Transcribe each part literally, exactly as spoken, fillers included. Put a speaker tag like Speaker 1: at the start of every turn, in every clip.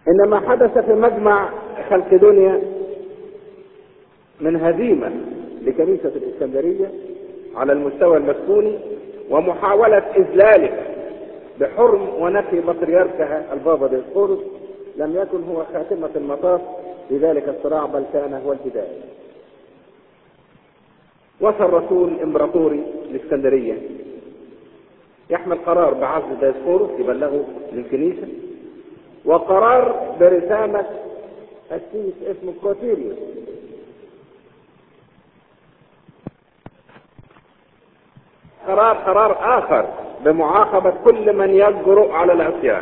Speaker 1: إن ما حدث في مجمع خلقدونيا من هزيمة لكنيسة الإسكندرية على المستوى المسكوني ومحاولة إذلالها بحرم ونفي بطريركها البابا ديسقورس لم يكن هو خاتمة المطاف لذلك الصراع، بل كان هو البداية. وصل رسول امبراطوري الإسكندرية يحمل قرار بعزل ديسقورس يبلغه للكنيسة، وقرار برسامة قسيس اسمه كروتيريوس، قرار قرار آخر بمعاقبة كل من يجرؤ على العصيان.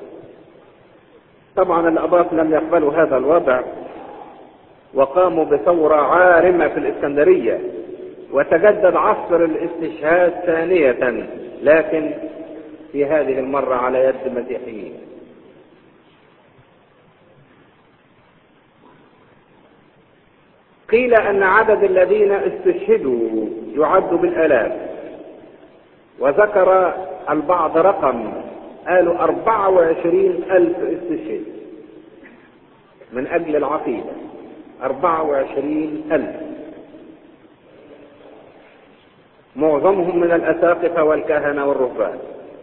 Speaker 1: طبعا الأباط لم يقبلوا هذا الوضع وقاموا بثورة عارمة في الإسكندرية، وتجدد عصر الاستشهاد ثانية، لكن في هذه المرة على يد مسيحيين. قيل أن عدد الذين استشهدوا يعد بالآلاف، وذكر البعض رقم قالوا أربعة وعشرين ألف استشهد من أجل العقيدة، أربعة وعشرين ألف، معظمهم من الأساقفة والكهنة والرهبان.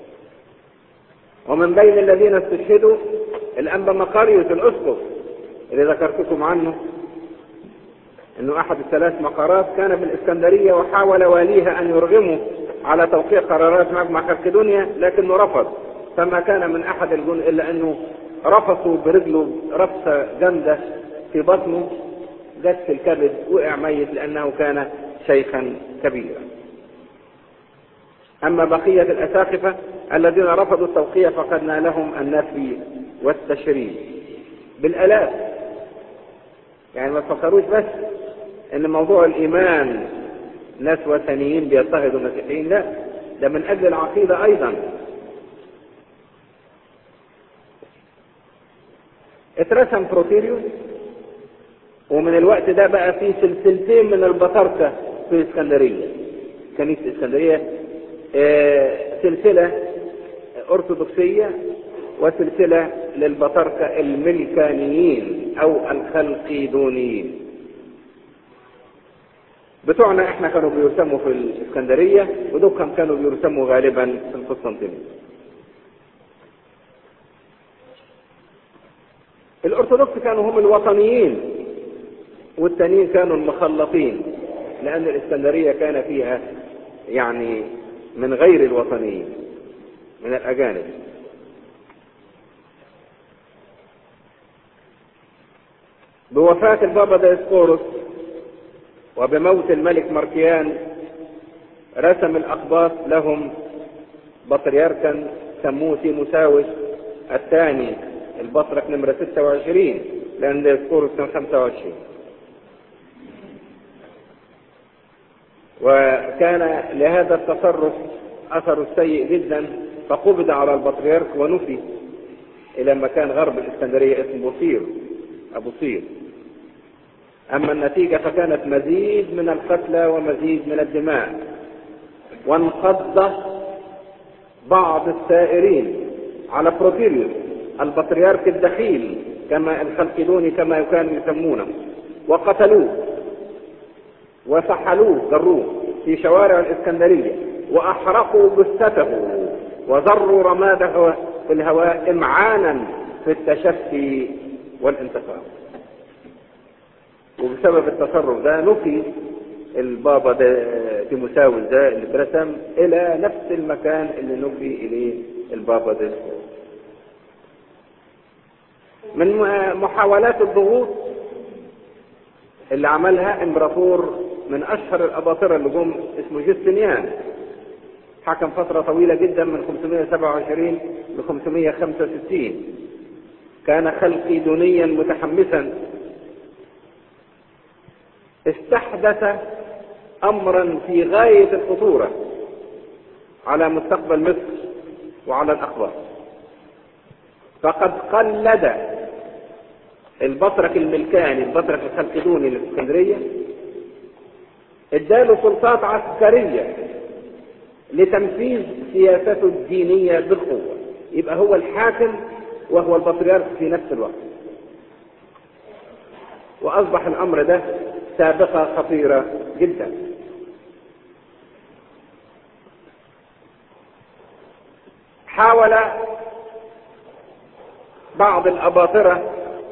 Speaker 1: ومن بين الذين استشهدوا الأنبا مقاريوس الأسقف اللي ذكرتكم عنه، انه احد الثلاث مقارات كان في الاسكندرية وحاول واليها ان يرغمه على توقيع قرارات مجمع خلقدونيا، لكنه رفض، فما كان من احد الجن الا انه رفصوا برجله رفسة جامدة في بطنه، جت في الكبد، وقع ميت لانه كان شيخا كبيرا. اما بقية الاساقفة الذين رفضوا التوقيع فقد نالهم النفي والتشريد بالالاف. يعني ما تفكروش بس ان موضوع الايمان ناس وثنيين بيضطهدوا المسيحيين، لا، ده من اجل العقيدة ايضا. اترسم بروتيريوس، ومن الوقت ده بقى في سلسلتين من البطاركة في الاسكندرية، كنيسة الاسكندرية، اه سلسلة ارثوذكسية وسلسلة للبطاركة الملكانيين او الخلقيدونيين. بتوعنا احنا كانوا بيرسموا في الاسكندرية، ودوكم كانوا بيرسموا غالبا في القسطنطينية. الارثوذكس كانوا هم الوطنيين، والتانيين كانوا المخلطين، لان الاسكندرية كان فيها يعني من غير الوطنيين، من الاجانب. بوفاة البابا ديسقورس وبموت الملك ماركيان رسم الأقباط لهم بطريركا سموه تيموساوس الثاني، البطرك نمرة ستة وعشرين، لأن ديسقورس كان خمسة وعشرين. وكان لهذا التصرف أثر سيء جدا، فقبض على البطريرك ونفي إلى مكان غرب الإسكندرية اسمه بوصير أبو صير. أما النتيجة فكانت مزيد من القتلى ومزيد من الدماء، وانقض بعض السائرين على بروتيريوس البطريرك الدخيل كما الخلقدوني كما كانوا يسمونه، وقتلوه وسحلوه جروه في شوارع الإسكندرية، وأحرقوا جثته وذروا رماده في الهواء إمعانا في التشفي والانتقام. وبسبب التصرف ده نفي البابا ده تيموساوس ده اللي اترسم الى نفس المكان اللي نفي اليه البابا ده. من محاولات الضغوط اللي عملها امبراطور من اشهر الاباطرة اللي جم اسمه جوستنيان، حكم فترة طويلة جدا من خمسمائة وسبعة وعشرين ل خمسمائة وخمسة وستين، كان خلقيدونيا متحمسا، استحدث امرا في غاية الخطورة على مستقبل مصر وعلى الاقباط. فقد قلد البطرك الملكاني البطرك الخلقدوني للاسكندرية، اداله سلطات عسكرية لتنفيذ سياسته الدينية بالقوة، يبقى هو الحاكم وهو البطريرك في نفس الوقت. وأصبح الأمر ده سابقة خطيرة جدا. حاول بعض الأباطرة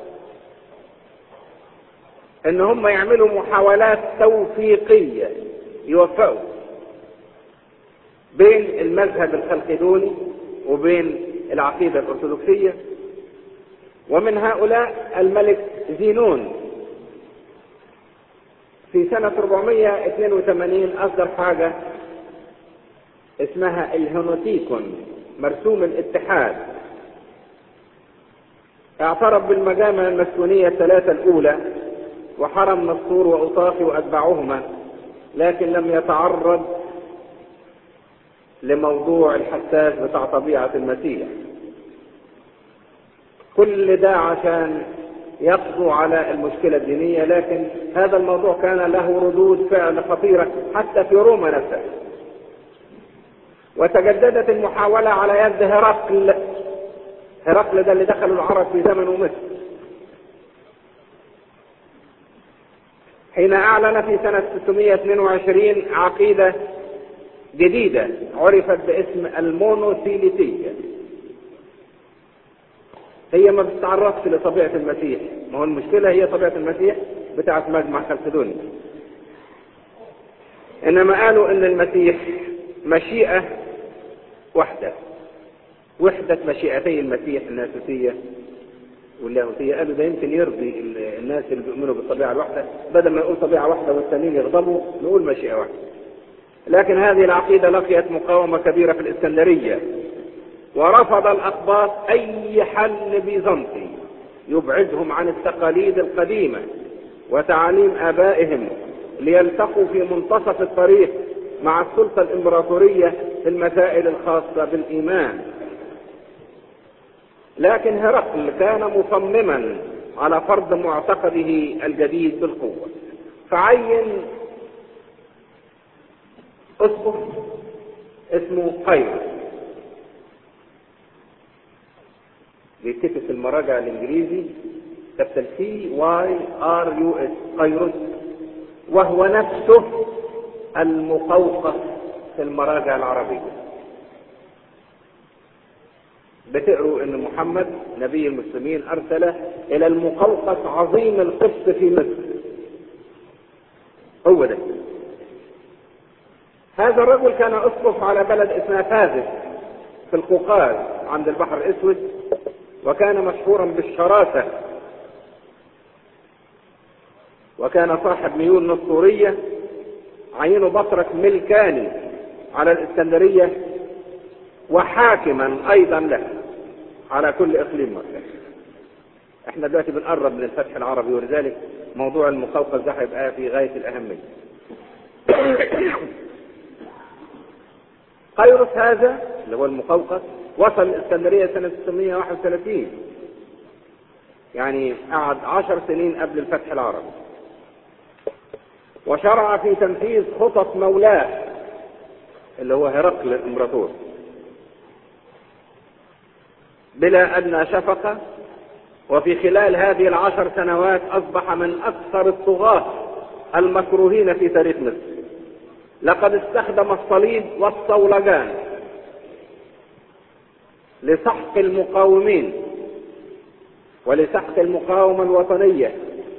Speaker 1: ان هم يعملوا محاولات توفيقية يوفقوا بين المذهب الخلقدوني وبين العقيدة الأرثوذكسية. ومن هؤلاء الملك زينون في سنة أربعمائة واثنين وثمانين أصدر حاجة اسمها الهنوتيكون، مرسوم الاتحاد. اعترف بالمجامع المسكونية الثلاثة الأولى وحرم نسطور وأوطاخي وأتباعهما، لكن لم يتعرض لموضوع الحساس بتاع طبيعة المسيح. كل ده عشان يقضوا على المشكلة الدينية، لكن هذا الموضوع كان له ردود فعل خطيرة حتى في روما نفسها. وتجددت المحاولة على يد هرقل. هرقل ده اللي دخلوا العرب في زمن مصر، حين أعلن في سنة ستمائة واثنين وعشرين عقيدة جديدة عرفت باسم المونوثيليتية. هي ما بتتعرضش لطبيعة المسيح، ما هو المشكلة هي طبيعة المسيح بتاعت مجمع خلقدوني، إنما قالوا إن المسيح مشيئة واحدة، وحدة مشيئتي المسيح الناسوسية واللاهوتية. قالوا ده يمكن يرضي الناس اللي بيؤمنوا بالطبيعة الواحدة، بدل ما نقول طبيعة واحدة والثانيين يغضبوا نقول مشيئة واحدة. لكن هذه العقيدة لقيت مقاومة كبيرة في الإسكندرية، ورفض الأقباط أي حل بيزنطي يبعدهم عن التقاليد القديمة وتعاليم آبائهم ليلتقوا في منتصف الطريق مع السلطة الإمبراطورية في المسائل الخاصة بالإيمان. لكن هرقل كان مصمما على فرض معتقده الجديد بالقوة، فعين أسقف اسمه قيروس، بيتكتب في المراجع الإنجليزي كابتن سي واي ار يو اس، قيروس، وهو نفسه المقوقس في المراجع العربية. بتقروا ان محمد نبي المسلمين ارسله الى المقوقس عظيم القبط في مصر. هو ده. هذا الرجل كان اسقف على بلد اسمها فازس في القوقاز عند البحر الاسود، وكان مشهورا بالشراسة، وكان صاحب ميول نسطورية. عينه بطرك ملكاني على الاسكندرية وحاكما ايضا له على كل اقليم مصر. احنا دلوقتي بنقرب من الفتح العربي، ولذلك موضوع المقوقس ده هيبقى في غاية الاهمية. قيروس هذا اللي هو المقوقس وصل الاسكندرية سنة ستمائة وواحد وثلاثين، يعني قعد عشر سنين قبل الفتح العربي، وشرع في تنفيذ خطط مولاه اللي هو هرقل الامبراطور بلا أدنى شفقة. وفي خلال هذه العشر سنوات أصبح من أكثر الطغاة المكروهين في تاريخ مصر. لقد استخدم الصليب والصولجان لسحق المقاومين ولسحق المقاومة الوطنية،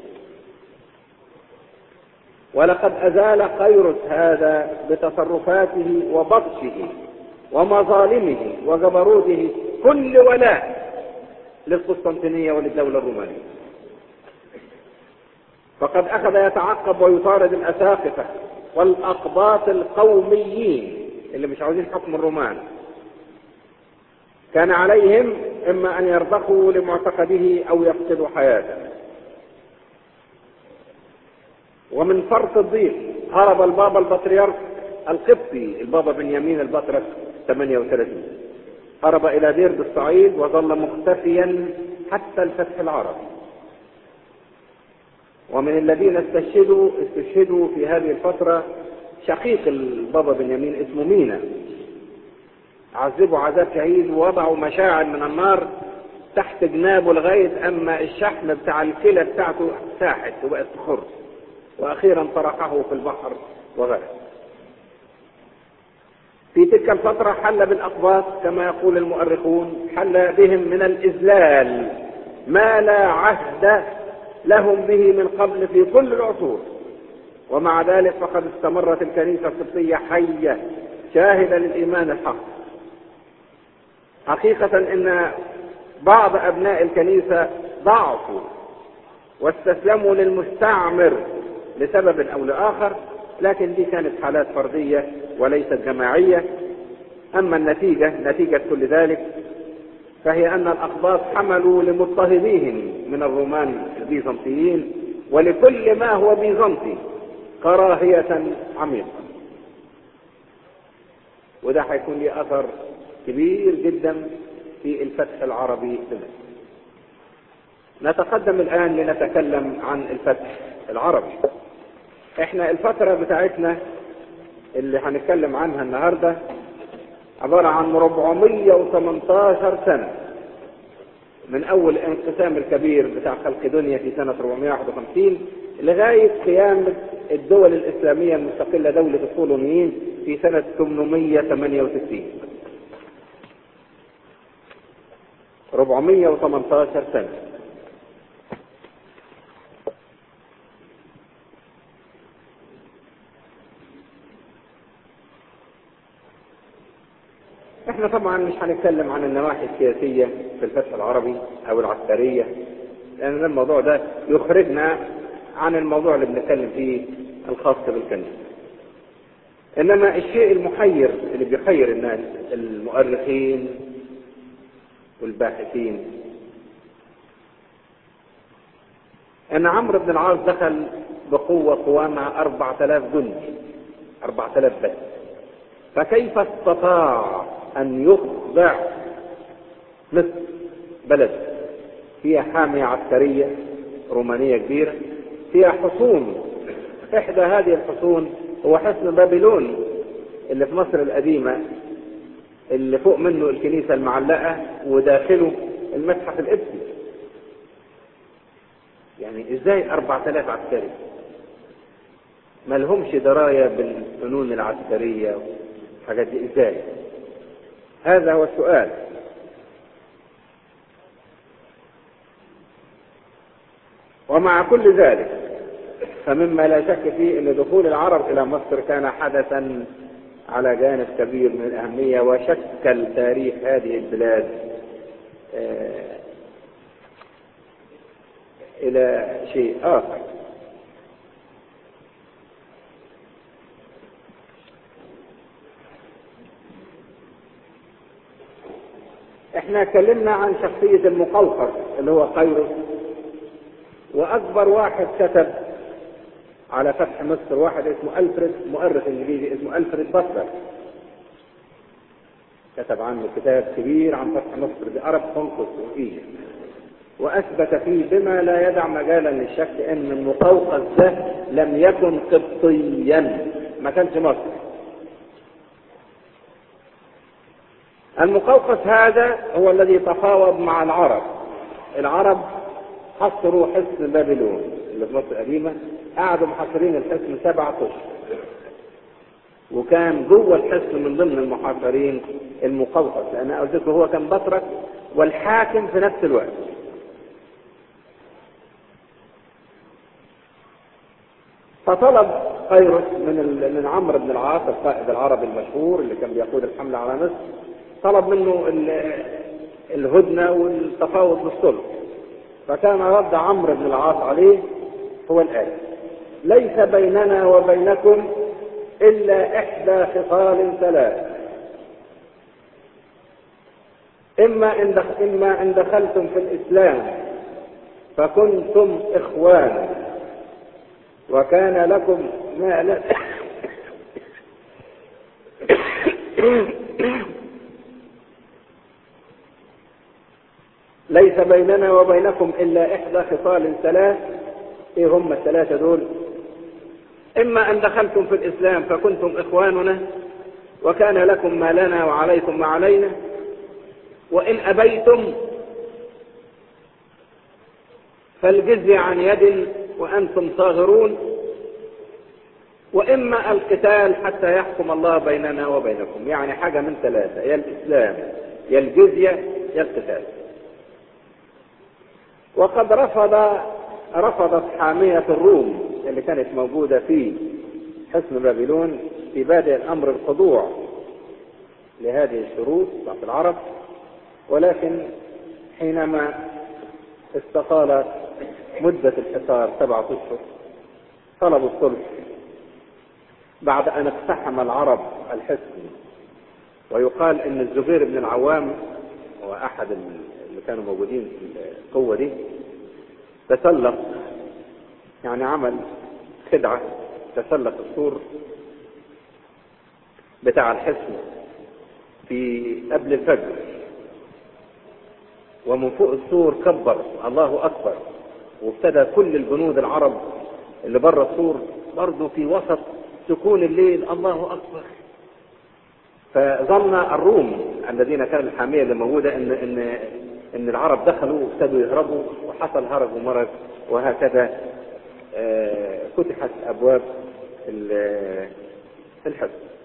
Speaker 1: ولقد أزال قيروس هذا بتصرفاته وبطشه ومظالمه وجبروته كل ولاء للقسطنطينية وللدولة الرومانية. فقد أخذ يتعقب ويطارد الأساقفة والأقباط القوميين اللي مش عاوزين حكم الرومان. كان عليهم إما أن يرضخوا لمعتقده أو يفقدوا حياته. ومن فرط الضيق هرب البابا البطريرك القبطي البابا بنيامين البطرك ثمانية وثلاثين، هرب إلى دير بالصعيد وظل مختفيا حتى الفتح العربي. ومن الذين استشهدوا استشهدوا في هذه الفترة شقيق البابا بنيامين اسمه مينا، عذبوا عذاب شهيد ووضعوا مشاعل من النار تحت جنابه لغاية أما الشحم بتاع الكلى بتاعته ساحت وبقت تخر، وأخيرا طرحه في البحر وغرق. في تلك الفترة حل بالأقباط كما يقول المؤرخون، حل بهم من الإذلال ما لا عهد لهم به من قبل في كل العصور، ومع ذلك فقد استمرت الكنيسة القبطية حية شاهدة للإيمان الحق. حقيقة إن بعض أبناء الكنيسة ضعفوا واستسلموا للمستعمر لسبب أو لآخر، لكن دي كانت حالات فردية وليست جماعية. أما النتيجة نتيجة كل ذلك فهي أن الأقباط حملوا لمضطهديهم من الرومان البيزنطيين ولكل ما هو بيزنطي كراهية عميقة، وده هيكون له أثر كبير جدا في الفتح العربي لمصر. نتقدم الآن لنتكلم عن الفتح العربي. احنا الفترة بتاعتنا اللي هنتكلم عنها النهاردة عبارة عن أربعمائة وثمانية عشر سنة، من أول الانقسام الكبير بتاع خلقدونيا في سنة أربعمائة وواحد وخمسين لغاية قيام الدول الإسلامية المستقلة دولة الصولونيين في سنة ثمانمائة وثمانية وستين. أربعمائة وثمانية عشر سنة. احنا طبعا مش هنتكلم عن النواحي السياسية في الفتح العربي او العسكرية، لان الموضوع ده يخرجنا عن الموضوع اللي بنتكلم فيه الخاص بالكنيسة. انما الشيء المحير اللي بيخير الناس المؤرخين والباحثين ان عمرو بن العاص دخل بقوة قوامها أربعة آلاف جندي، أربعة آلاف بس، فكيف استطاع أن يخضع مصر بلد فيها حامية عسكرية رومانية كبيرة، فيها حصون، إحدى هذه الحصون هو حصن بابلون اللي في مصر القديمة اللي فوق منه الكنيسة المعلقة وداخله المتحف القبطي. يعني إزاي أربعة آلاف عسكري ما لهمش دراية بالفنون العسكرية والحاجات دي؟ إزاي؟ هذا هو السؤال. ومع كل ذلك فمما لا شك فيه أن دخول العرب إلى مصر كان حدثا على جانب كبير من الأهمية، وشكل تاريخ هذه البلاد آه إلى شيء آخر. احنا اتكلمنا عن شخصية المقوقس اللي هو قيروس، واكبر واحد كتب على فتح مصر واحد اسمه ألفريد، مؤرخ انجليزي اسمه ألفريد باتلر، كتب عنه كتاب كبير عن فتح مصر بأرب كونكوس وإيجيبت، واثبت فيه بما لا يدع مجالا للشك ان المقوقس ده لم يكن قبطيا، ما كانش مصري. المقوقس هذا هو الذي تفاوض مع العرب. العرب حصروا حصن بابلون اللي في مصر القديمة، قعدوا محاصرين الحصن سبعة اشهر، وكان جوه الحصن من ضمن المحاصرين المقوقس، لأن قلت هو كان بطرك والحاكم في نفس الوقت. فطلب قيروس من من عمرو بن العاص القائد العربي المشهور اللي كان بيقود الحملة على مصر، طلب منه الهدنة والتفاوض بالصلح. فكان رد عمرو بن العاص عليه هو الآتي: ليس بيننا وبينكم إلا إحدى خصال ثلاث، إما إن إما إن دخلتم في الإسلام فكنتم إخوان وكان لكم ما لا ليس بيننا وبينكم إلا إحدى خصال ثلاث. إيه هم الثلاثة دول؟ إما أن دخلتم في الإسلام فكنتم إخواننا وكان لكم ما لنا وعليكم ما علينا، وإن أبيتم فالجزية عن يد وأنتم صاغرون، وإما القتال حتى يحكم الله بيننا وبينكم. يعني حاجة من ثلاثة، يا الإسلام يا الجزية يا القتال. وقد رفض رفضت حامية الروم اللي كانت موجودة في حصن بابلون في بادئ الأمر الخضوع لهذه الشروط بتاعت العرب، ولكن حينما استطالت مدة الحصار سبعة أشهر طلبوا الصلح بعد أن اقتحم العرب الحصن. ويقال أن الزبير بن العوام هو أحد اللي كانوا موجودين في القوة دي، تسلق يعني عمل خدعة، تسلق السور بتاع الحصن في قبل الفجر، ومن فوق السور كبر الله أكبر، وابتدى كل الجنود العرب اللي بره السور برضه في وسط سكون الليل الله أكبر. فظن الروم الذين كانوا الحامية اللي موجودة إن إن إن العرب دخلوا وابتدوا يهربوا، وحصل هرج ومرج، وهكذا آه فتحت أبواب الحصن.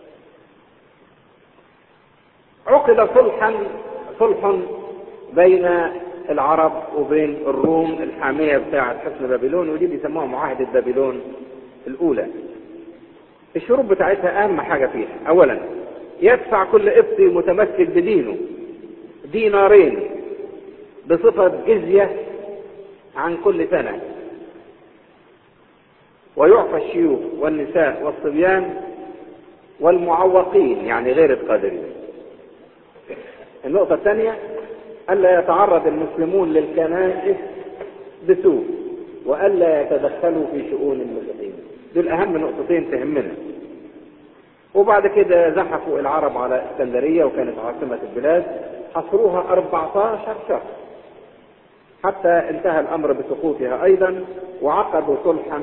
Speaker 1: عقد صلحا صلح بين العرب وبين الروم الحامية بتاعة حصن بابلون، ودي بيسموها معاهدة بابلون الأولى. الشروط بتاعتها أهم حاجة فيها، أولا يدفع كل قبطي متمسك بدينه دينارين بصفة جزية عن كل سنة، ويعفى الشيوخ والنساء والصبيان والمعوقين يعني غير القادرين. النقطة الثانية ألا يتعرض المسلمون للكنائس بسوء، وألا يتدخلوا في شؤون المسلمين. دول أهم نقطتين تهمنا. وبعد كده زحفوا العرب على اسكندرية وكانت عاصمة البلاد، حصروها أربعة عشر شهر حتى انتهى الأمر بسقوطها أيضا، وعقدوا صلحا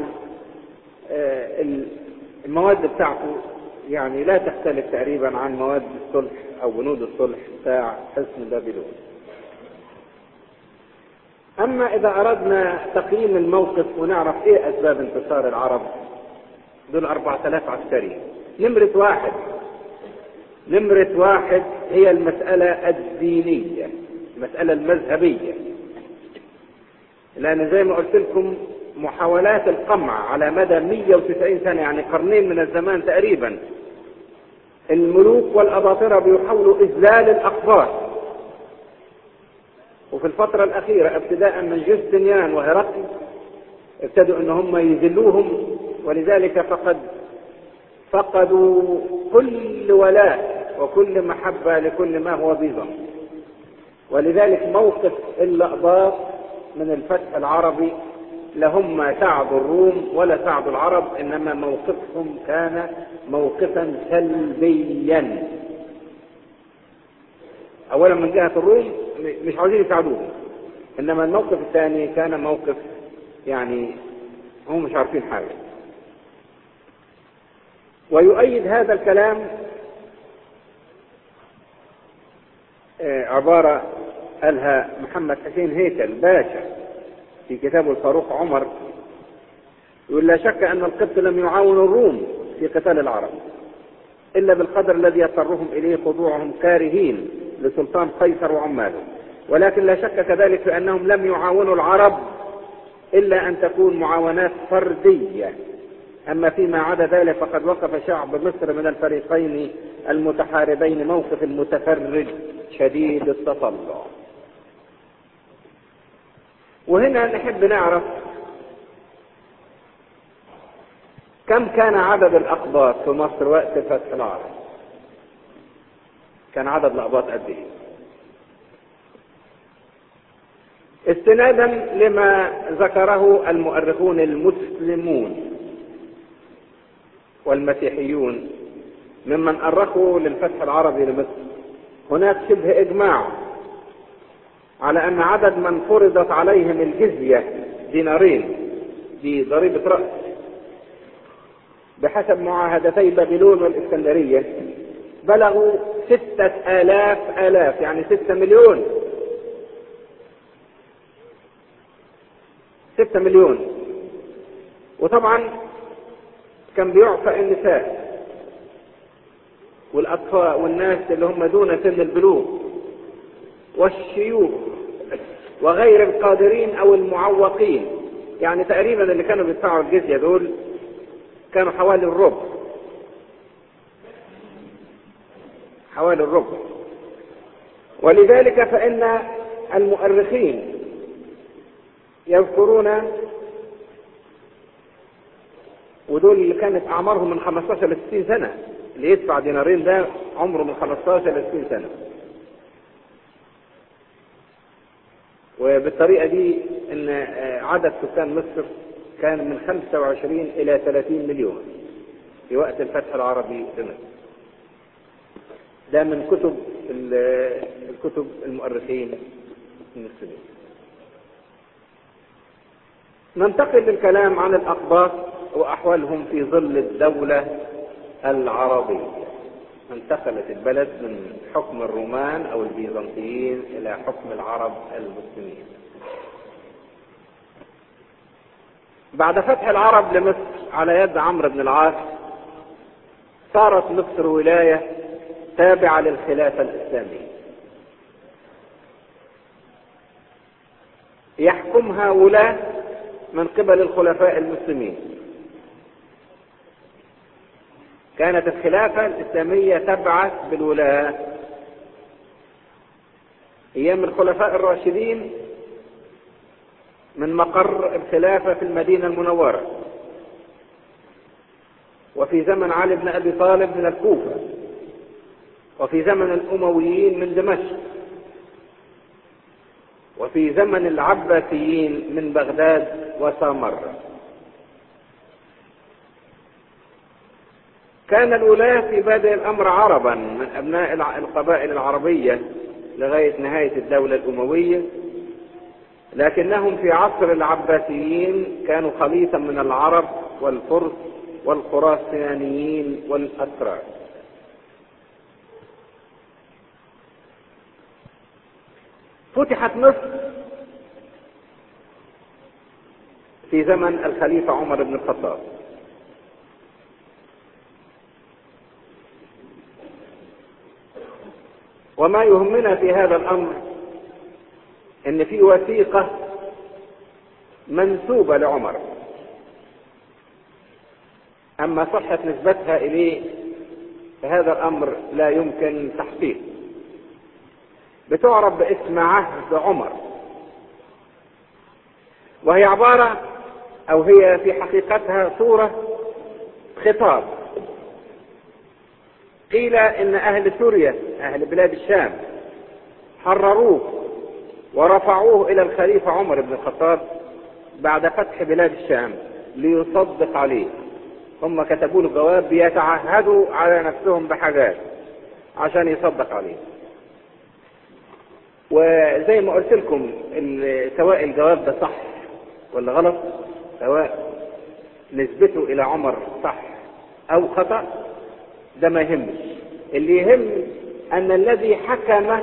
Speaker 1: المواد بتاعته يعني لا تختلف تقريبا عن مواد الصلح أو بنود الصلح بتاع حصن بابلون. أما إذا أردنا تقييم الموقف ونعرف إيه أسباب انتصار العرب، دول أربعة آلاف عسكري. نمرة واحد نمرة واحد هي المسألة الدينية، المسألة المذهبية، لأن زي ما قلت لكم محاولات القمع على مدى مئة وتسعين سنة يعني قرنين من الزمان تقريبا، الملوك والأباطرة بيحاولوا إذلال الأقباط. وفي الفترة الأخيرة ابتداء من جوستنيان وهرقل ابتدوا ان هم يذلوهم، ولذلك فقد فقدوا كل ولاء وكل محبة لكل ما هو بيزنطي. ولذلك موقف الأقباط من الفتح العربي لهم ساعدوا الروم ولا ساعدوا العرب، إنما موقفهم كان موقفا سلبيا. أولا من جهة الروم مش عاوزين يساعدوهم، إنما الموقف الثاني كان موقف يعني هم مش عارفين حاجة. ويؤيد هذا الكلام عبارة قالها محمد حسين هيكل باشا في كتابه الفاروق عمر، يقول: لا شك أن القبط لم يعاونوا الروم في قتال العرب إلا بالقدر الذي يضطرهم إليه خضوعهم كارهين لسلطان قيصر وعماله، ولكن لا شك كذلك في أنهم لم يعاونوا العرب إلا أن تكون معاونات فردية. أما فيما عدا ذلك فقد وقف شعب مصر من الفريقين المتحاربين موقف المتفرج شديد التطلع. وهنا نحب نعرف كم كان عدد الأقباط في مصر وقت فتح العرب. كان عدد الأقباط قد ايه؟ استنادا لما ذكره المؤرخون المسلمون والمسيحيون ممن أرخوا للفتح العربي لمصر، هناك شبه إجماع على أن عدد من فرضت عليهم الجزية دينارين بضريبة رأس بحسب معاهدتي بابلون والإسكندرية بلغوا ستة آلاف آلاف، يعني ستة مليون. ستة مليون. وطبعا كان بيعفى النساء والأطفال والناس اللي هم دون سن البلوغ والشيوخ وغير القادرين أو المعوقين. يعني تقريبا اللي كانوا بيدفعوا الجزية دول كانوا حوالي الربع، حوالي الربع. ولذلك فإن المؤرخين يذكرون، ودول اللي كانت أعمارهم من خمستاشر ل ستين سنة، اللي يدفع دينارين ده عمره من خمستاشر ل ستين سنة. وبالطريقة دي ان عدد سكان مصر كان من خمسة وعشرين الى ثلاثين مليون في وقت الفتح العربي لمصر. ده من كتب الكتب المؤرخين المسلمين. ننتقل للكلام عن الأقباط وأحوالهم في ظل الدولة العربية. انتقلت البلد من حكم الرومان أو البيزنطيين إلى حكم العرب المسلمين. بعد فتح العرب لمصر على يد عمرو بن العاص صارت مصر ولاية تابعة للخلافة الإسلامية، يحكمها ولاة من قبل الخلفاء المسلمين. كانت الخلافة الإسلامية تبعث بالولاة أيام الخلفاء الراشدين من مقر الخلافة في المدينة المنورة، وفي زمن علي بن أبي طالب من الكوفة، وفي زمن الأمويين من دمشق، وفي زمن العباسيين من بغداد وسامرة. كان الولاة في بادئ الأمر عربا من أبناء القبائل العربية لغاية نهاية الدولة الأموية، لكنهم في عصر العباسيين كانوا خليطا من العرب والفرس والخراسانيين والأتراك. فتحت مصر في زمن الخليفة عمر بن الخطاب، وما يهمنا في هذا الأمر ان في وثيقة منسوبة لعمر، اما صحة نسبتها اليه فهذا الامر لا يمكن تحقيقه. بتعرف باسم عهد عمر، وهي عبارة او هي في حقيقتها صورة خطاب. قيل ان اهل سوريا اهل بلاد الشام حرروه ورفعوه الى الخليفة عمر بن الخطاب بعد فتح بلاد الشام ليصدق عليه. هم كتبوا له جواب بيتعهدوا على نفسهم بحاجات عشان يصدق عليه. وزي ما قلت لكم سواء الجواب ده صح ولا غلط، سواء نسبته الى عمر صح او خطأ، ده ما يهمش. اللي يهم ان الذي حكم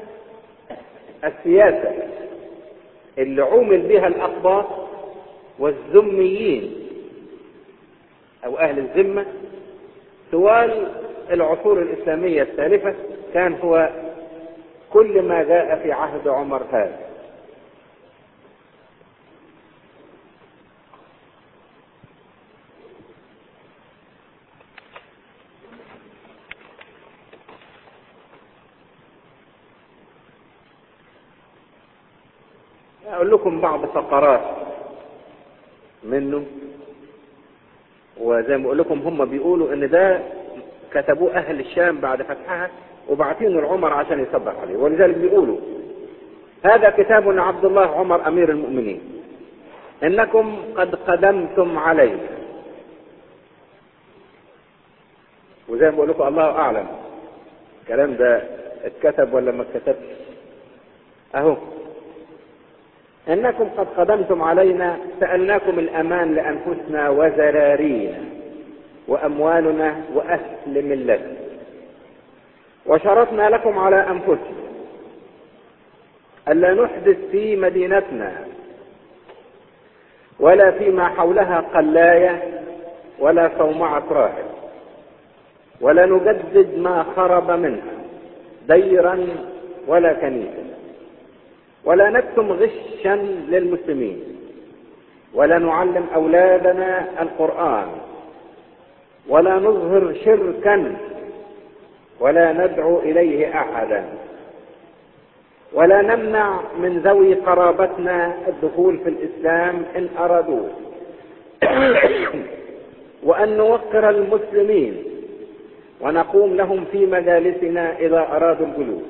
Speaker 1: السياسة اللي عومل بها الأقباط والذميين أو أهل الذمة طوال العصور الإسلامية السالفة كان هو كل ما جاء في عهد عمر هذا. أقول لكم بعض فقرات منه، وزي ما أقول لكم هم بيقولوا إن ده كتبوه أهل الشام بعد فتحها وبعتينه لعمر عشان يصدق عليه. ولذلك بيقولوا هذا كتاب عبد الله عمر أمير المؤمنين، إنكم قد قدمتم عليه. وزي ما بقول لكم الله أعلم الكلام ده اتكتب ولا ما اتكتبش. أهو إنكم قد قدمتم علينا، سألناكم الأمان لأنفسنا وزرارينا وأموالنا وأهل ملتنا، وشرطنا لكم على أنفسنا ألا نحدث في مدينتنا ولا فيما حولها قلاية ولا صومعة راهب، ولا نجدد ما خرب منها ديرا ولا كنيسة، ولا نكتم غشا للمسلمين، ولا نعلم أولادنا القرآن، ولا نظهر شركا، ولا ندعو إليه أحدا، ولا نمنع من ذوي قرابتنا الدخول في الإسلام إن أرادوه، وأن نوقر المسلمين ونقوم لهم في مجالسنا إذا أرادوا الجلوس،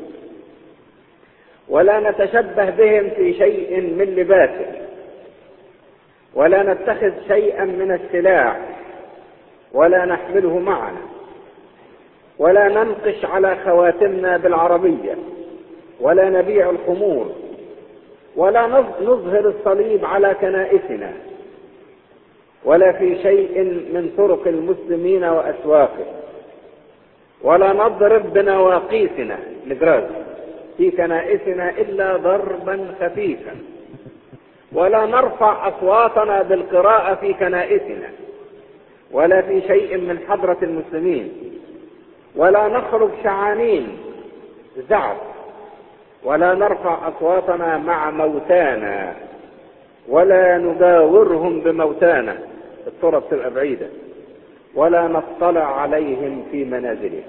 Speaker 1: ولا نتشبه بهم في شيء من لباسه، ولا نتخذ شيئا من السلاح ولا نحمله معنا، ولا ننقش على خواتمنا بالعربية، ولا نبيع الخمور، ولا نظهر الصليب على كنائسنا، ولا في شيء من طرق المسلمين وأسواقه، ولا نضرب بنواقيسنا نجراز في كنائسنا إلا ضربا خفيفا، ولا نرفع أصواتنا بالقراءة في كنائسنا ولا في شيء من حضرة المسلمين، ولا نخرج شعانين زعف، ولا نرفع أصواتنا مع موتانا ولا نجاورهم بموتانا، الطرق تبقى بعيدة، ولا نطلع عليهم في منازلهم.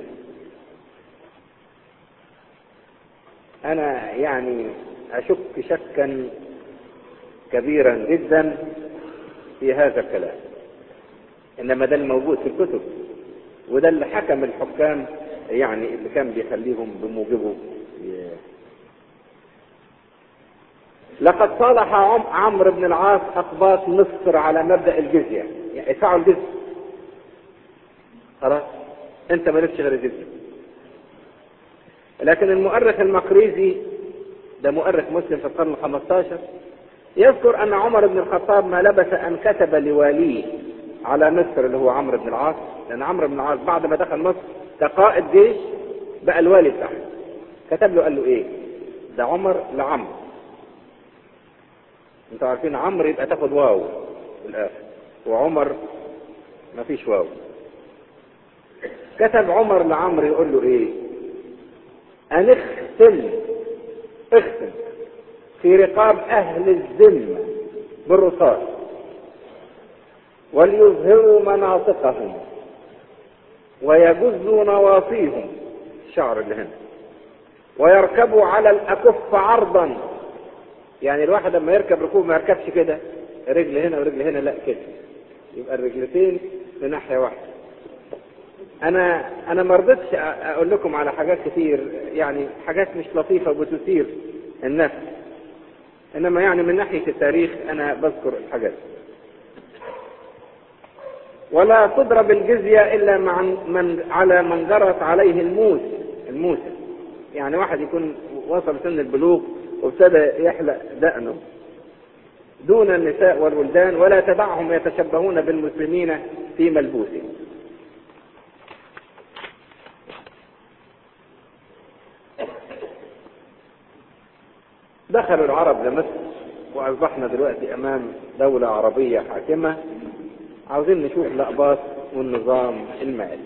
Speaker 1: أنا يعني أشك شكا كبيرا جدا في هذا الكلام، إنما ده الموجود في الكتب، وده اللي حكم الحكام يعني اللي كان بيخليهم بموجبه. لقد صالح عمرو بن العاص أقباط مصر على مبدأ الجزية، يعني ادفعوا الجزية خلاص، انت مالكش غير الجزية. لكن المؤرخ المقريزي، ده مؤرخ مسلم في القرن الخامس عشر، يذكر أن عمر بن الخطاب ما لبث أن كتب لواليه على مصر اللي هو عمرو بن العاص، لأن عمرو بن العاص بعد ما دخل مصر كقائد جيش بقى الوالي بتاعه، كتب له قال له إيه؟ ده عمر لعمرو. انتوا عارفين عمرو يبقى تاخد واو في الآخر، وعمر ما فيش واو. كتب عمر لعمرو يقول له إيه؟ أن اختم اختم في رقاب أهل الذمة بالرصاص، وليظهروا مناطقهم ويجزوا نواصيهم، الشعر اللي هنا، ويركبوا على الأكف عرضا. يعني الواحد لما يركب ركوب ما يركبش كده رجل هنا ورجل هنا، لا كده، يبقى الرجلتين في ناحية واحدة. أنا أنا ما رضيتش أقول لكم على حاجات كتير، يعني حاجات مش لطيفة وبتثير النفس، إنما يعني من ناحية التاريخ أنا بذكر الحاجات. ولا تضرب الجزية إلا مع من على من جرت عليه الموس الموسى، يعني واحد يكون وصل سن البلوغ وابتدى يحلق دقنه، دون النساء والولدان، ولا تدعهم يتشبهون بالمسلمين في ملبوسهم. دخلوا العرب لمصر وأصبحنا دلوقتي أمام دولة عربية حاكمة، عاوزين نشوف الأقباط والنظام المالي.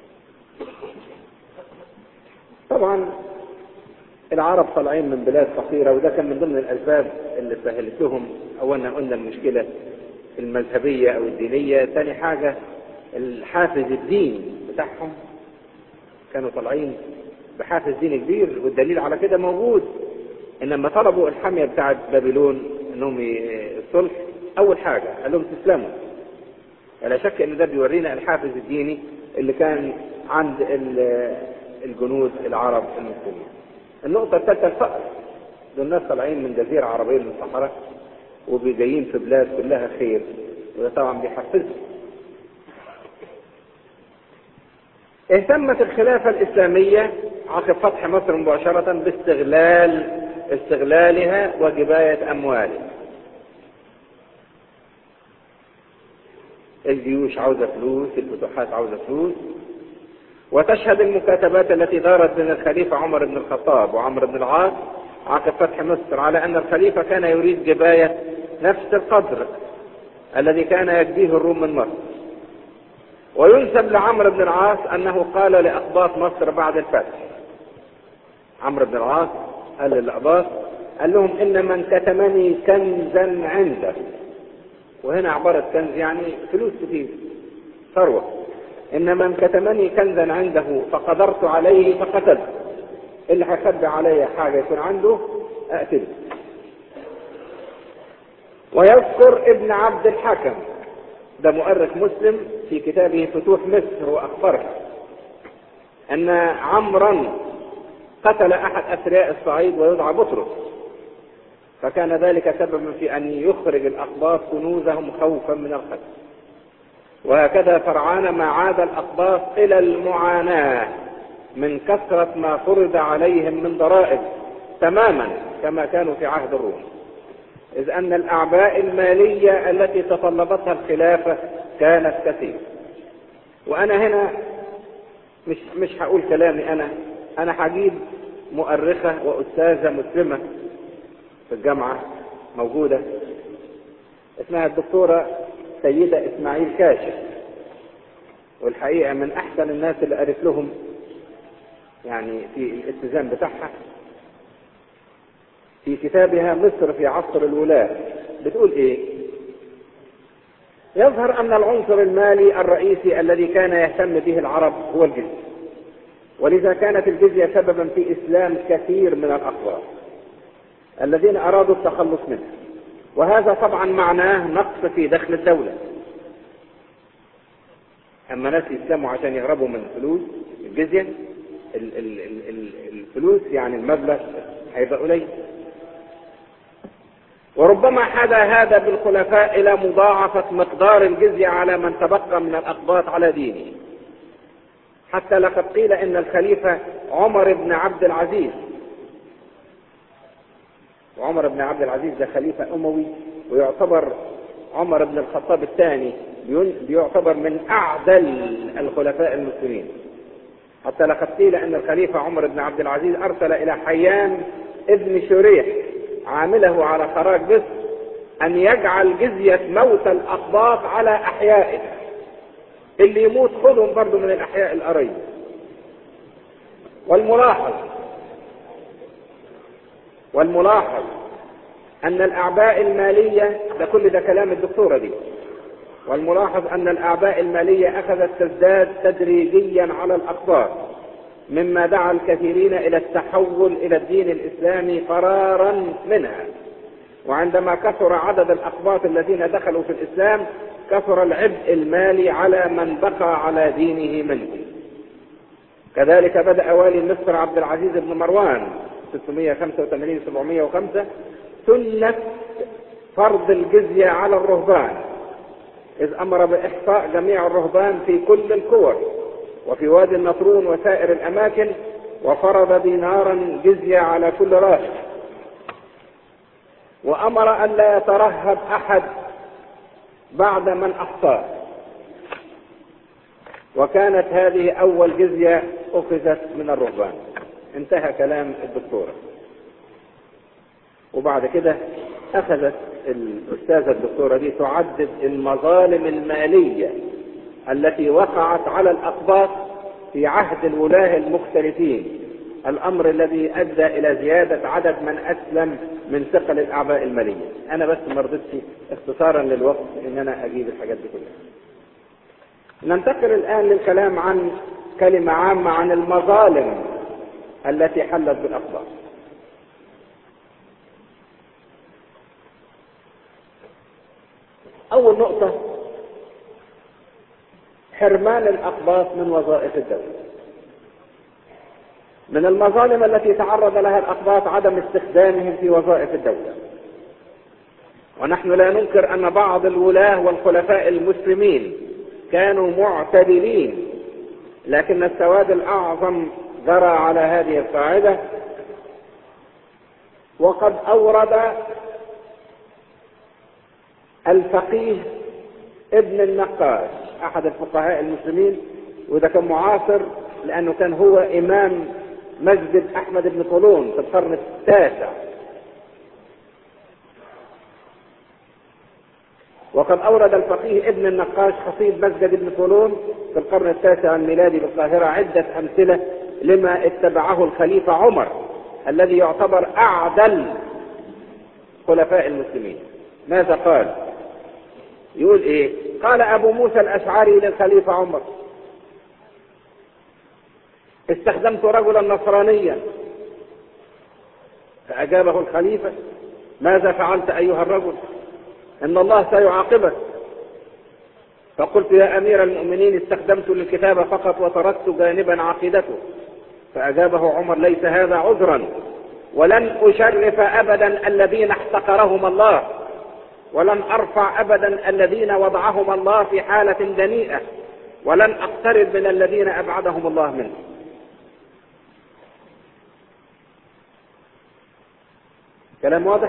Speaker 1: طبعا العرب طالعين من بلاد فقيرة، وده كان من ضمن الأسباب اللي سهلت لهم. أولا قلنا المشكلة المذهبية أو الدينية، ثاني حاجة الحافز الديني بتاعهم، كانوا طالعين بحافز ديني كبير، والدليل على كده موجود. إنما طلبوا الحمية بتاعت بابلون إنهم الصلح، أول حاجة قال لهم تسلموا. لا شك إن ده بيورينا الحافز الديني اللي كان عند الجنود العرب المسلمين. النقطة الثالثة الفقر، دول الناس طالعين من جزيرة عربية من الصحراء وبيجيين في بلاد كلها خير، وده طبعا بيحفزهم. اهتمت الخلافة الإسلامية عقب فتح مصر مباشرة باستغلال استغلالها وجباية أموالها. الجيوش عاوزة فلوس، الفتوحات عاوزة فلوس. وتشهد المكاتبات التي دارت بين الخليفة عمر بن الخطاب وعمرو بن العاص عقب فتح مصر على أن الخليفة كان يريد جباية نفس القدر الذي كان يجديه الروم من مصر. وينسب لعمرو بن العاص أنه قال لأقباط مصر بعد الفتح، عمرو بن العاص قال للأقباط، قال لهم إن من كتمني كنزا عنده، وهنا عبارة كنز يعني فلوس كتير، ثروة، إن من كتمني كنزا عنده فقدرت عليه فقتله، اللي هيخبي علي حاجة يكون عنده أقتله. ويذكر ابن عبد الحكم، ده مؤرخ مسلم، في كتابه فتوح مصر وأخبارها، أن عمرا قتل أحد أثرياء الصعيد ويدعى بطرس، فكان ذلك سببا في أن يخرج الأقباط كنوزهم خوفا من القتل. وهكذا فرعان ما عاد الأقباط إلى المعاناة من كثرة ما فرض عليهم من ضرائب تماما كما كانوا في عهد الروم، إذ أن الأعباء المالية التي تطلبتها الخلافة كانت كثيرة. وأنا هنا مش مش هقول كلامي أنا أنا هجيب مؤرخة وأستاذة مسلمة في الجامعة موجودة، اسمها الدكتورة سيدة إسماعيل كاشف، والحقيقة من أحسن الناس اللي قريت لهم يعني في الاتزان بتاعها. في كتابها مصر في عصر الولاة بتقول إيه؟ يظهر أن العنصر المالي الرئيسي الذي كان يهتم به العرب هو الجزية، ولذا كانت الجزية سببا في إسلام كثير من الأقباط الذين أرادوا التخلص منه، وهذا طبعا معناه نقص في دخل الدولة. أما ناس يسلموا عشان يهربوا من فلوس الجزية، الفلوس يعني المبلغ هيبقى قليل. وربما حدا هذا بالخلفاء إلى مضاعفة مقدار الجزية على من تبقى من الأقباط على دينه، حتى لقد قيل إن الخليفة عمر بن عبد العزيز، وعمر بن عبد العزيز ده خليفة أموي، ويعتبر عمر بن الخطاب الثاني بيعتبر من أعدل الخلفاء المسلمين، حتى لقد قيل إن الخليفة عمر بن عبد العزيز أرسل إلى حيان ابن شريح عامله على خراج مصر أن يجعل جزية موت الأقباط على أحيائه، اللي يموت خذهم برضو من الأحياء الأرية. والملاحظ والملاحظ أن الأعباء المالية، ده كل ده كلام الدكتورة دي، والملاحظ أن الأعباء المالية أخذت تزداد تدريجيا على الأقباط، مما دعا الكثيرين إلى التحول إلى الدين الإسلامي فرارا منها. وعندما كثر عدد الأقباط الذين دخلوا في الإسلام كثر العبء المالي على من بقى على دينه منهم. كذلك بدأ والي مصر عبد العزيز بن مروان ستمائة وخمسة وثمانين سبعمائة وخمسة سنة فرض الجزية على الرهبان، إذ أمر بإحصاء جميع الرهبان في كل الكور وفي وادي النطرون وسائر الأماكن، وفرض دينارا جزية على كل راهب، وأمر أن لا يترهب أحد بعد من أحصاه. وكانت هذه أول جزية أخذت من الرهبان. انتهى كلام الدكتورة. وبعد كده أخذت الأستاذة الدكتورة دي تعدد المظالم المالية التي وقعت على الأقباط في عهد الولاة المختلفين، الأمر الذي أدى إلى زيادة عدد من أسلم من ثقل الأعباء المالية. أنا بس مرضتش اختصارا للوقت إن أنا أجيب الحاجات دي كلها. ننتقل الآن للكلام عن كلمة عامة عن المظالم التي حلت بالأقباط. أول نقطة حرمان الأقباط من وظائف الدولة. من المظالم التي تعرض لها الأقباط عدم استخدامهم في وظائف الدولة. ونحن لا ننكر أن بعض الولاة والخلفاء المسلمين كانوا معتدلين، لكن السواد الأعظم جرى على هذه القاعدة. وقد أورد الفقيه ابن النقاش أحد الفقهاء المسلمين، وده كان معاصر لأنه كان هو إمام مسجد أحمد بن طولون في القرن التاسع. وقد أورد الفقيه ابن النقاش خطيب مسجد ابن طولون في القرن التاسع الميلادي بالقاهرة عدة أمثلة لما اتبعه الخليفة عمر الذي يعتبر أعدل خلفاء المسلمين. ماذا قال؟ يقول إيه؟ قال أبو موسى الأشعري للخليفة عمر: استخدمت رجلا نصرانيا. فأجابه الخليفة: ماذا فعلت أيها الرجل؟ إن الله سيعاقبك. فقلت: يا أمير المؤمنين، استخدمت للكتابة فقط وتركت جانبا عقيدته. فأجابه عمر: ليس هذا عذرا، ولن أشرف أبدا الذين احتقرهم الله، ولن أرفع أبدا الذين وضعهم الله في حالة دنيئة، ولن أقترب من الذين أبعدهم الله منه. كلام واضح؟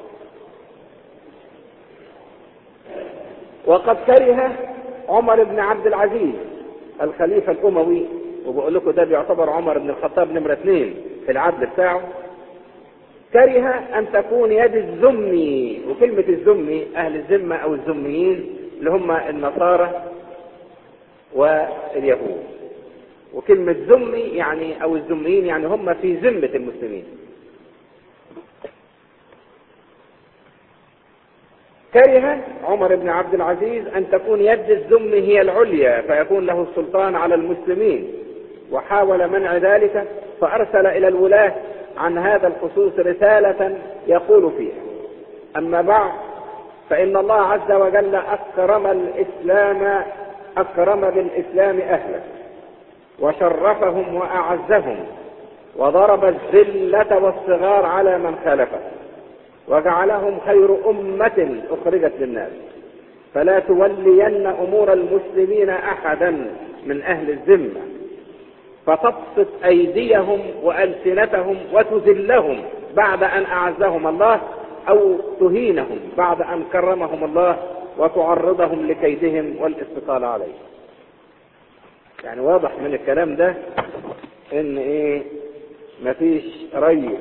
Speaker 1: وقد كره عمر بن عبد العزيز الخليفة الأموي، وبقول لكم ده بيعتبر عمر بن الخطاب نمرة اثنين في العدل بتاعه، كره أن تكون يد الذمي. وكلمة الذمي أهل الذمة أو الذميين اللي هم النصارى واليهود، وكلمة ذمي يعني أو الذميين يعني هم في ذمة المسلمين. كره عمر بن عبد العزيز أن تكون يد الذم هي العليا فيكون له السلطان على المسلمين، وحاول منع ذلك، فأرسل إلى الولاة عن هذا الخصوص رسالة يقول فيها: أما بعد، فإن الله عز وجل أكرم الإسلام أكرم بالإسلام أهله، وشرفهم وأعزهم، وضرب الذلة والصغار على من خالفه، وجعلهم خير أمة أخرجت للناس. فلا تولين أمور المسلمين أحدا من أهل الذمة فتبسط أيديهم وألسنتهم وتذلهم بعد أن أعزهم الله، أو تهينهم بعد أن كرمهم الله وتعرضهم لكيدهم والاستطالة عليه. يعني واضح من الكلام ده إن إيه مفيش ريس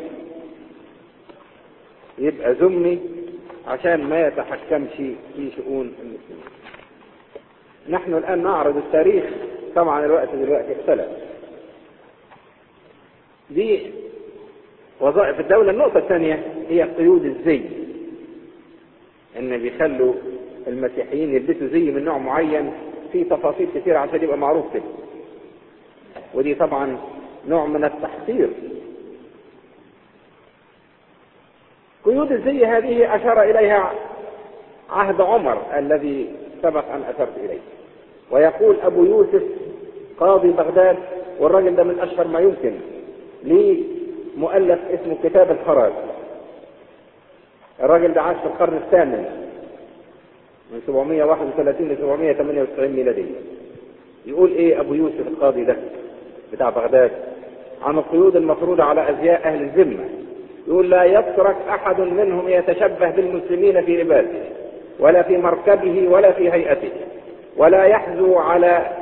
Speaker 1: يبقى ذمي عشان ما يتحكمش في شؤون المسلمين. نحن الآن نعرض التاريخ، طبعا الوقت دلوقتي اختلف. دي وظائف الدولة. النقطة الثانية هي قيود الزي، ان بيخلوا المسيحيين يلبسوا زي من نوع معين في تفاصيل كثيرة عشان يبقى معروف كده، ودي طبعا نوع من التحقير. قيود الزي هذه أشار إليها عهد عمر الذي سبق أن أشرت إليه. ويقول أبو يوسف قاضي بغداد، والراجل ده من أشهر ما يمكن، ليه مؤلف اسمه كتاب الخراج. الراجل ده عاش في القرن الثامن من سبعمائة وواحد وثلاثين ل سبعمائة وثمانية وتسعين ميلادية. يقول ايه ابو يوسف القاضي ده بتاع بغداد عن القيود المفروضة على ازياء اهل الذمة؟ يقول: لا يترك احد منهم يتشبه بالمسلمين في لباسه ولا في مركبه ولا في هيئته، ولا يحزو على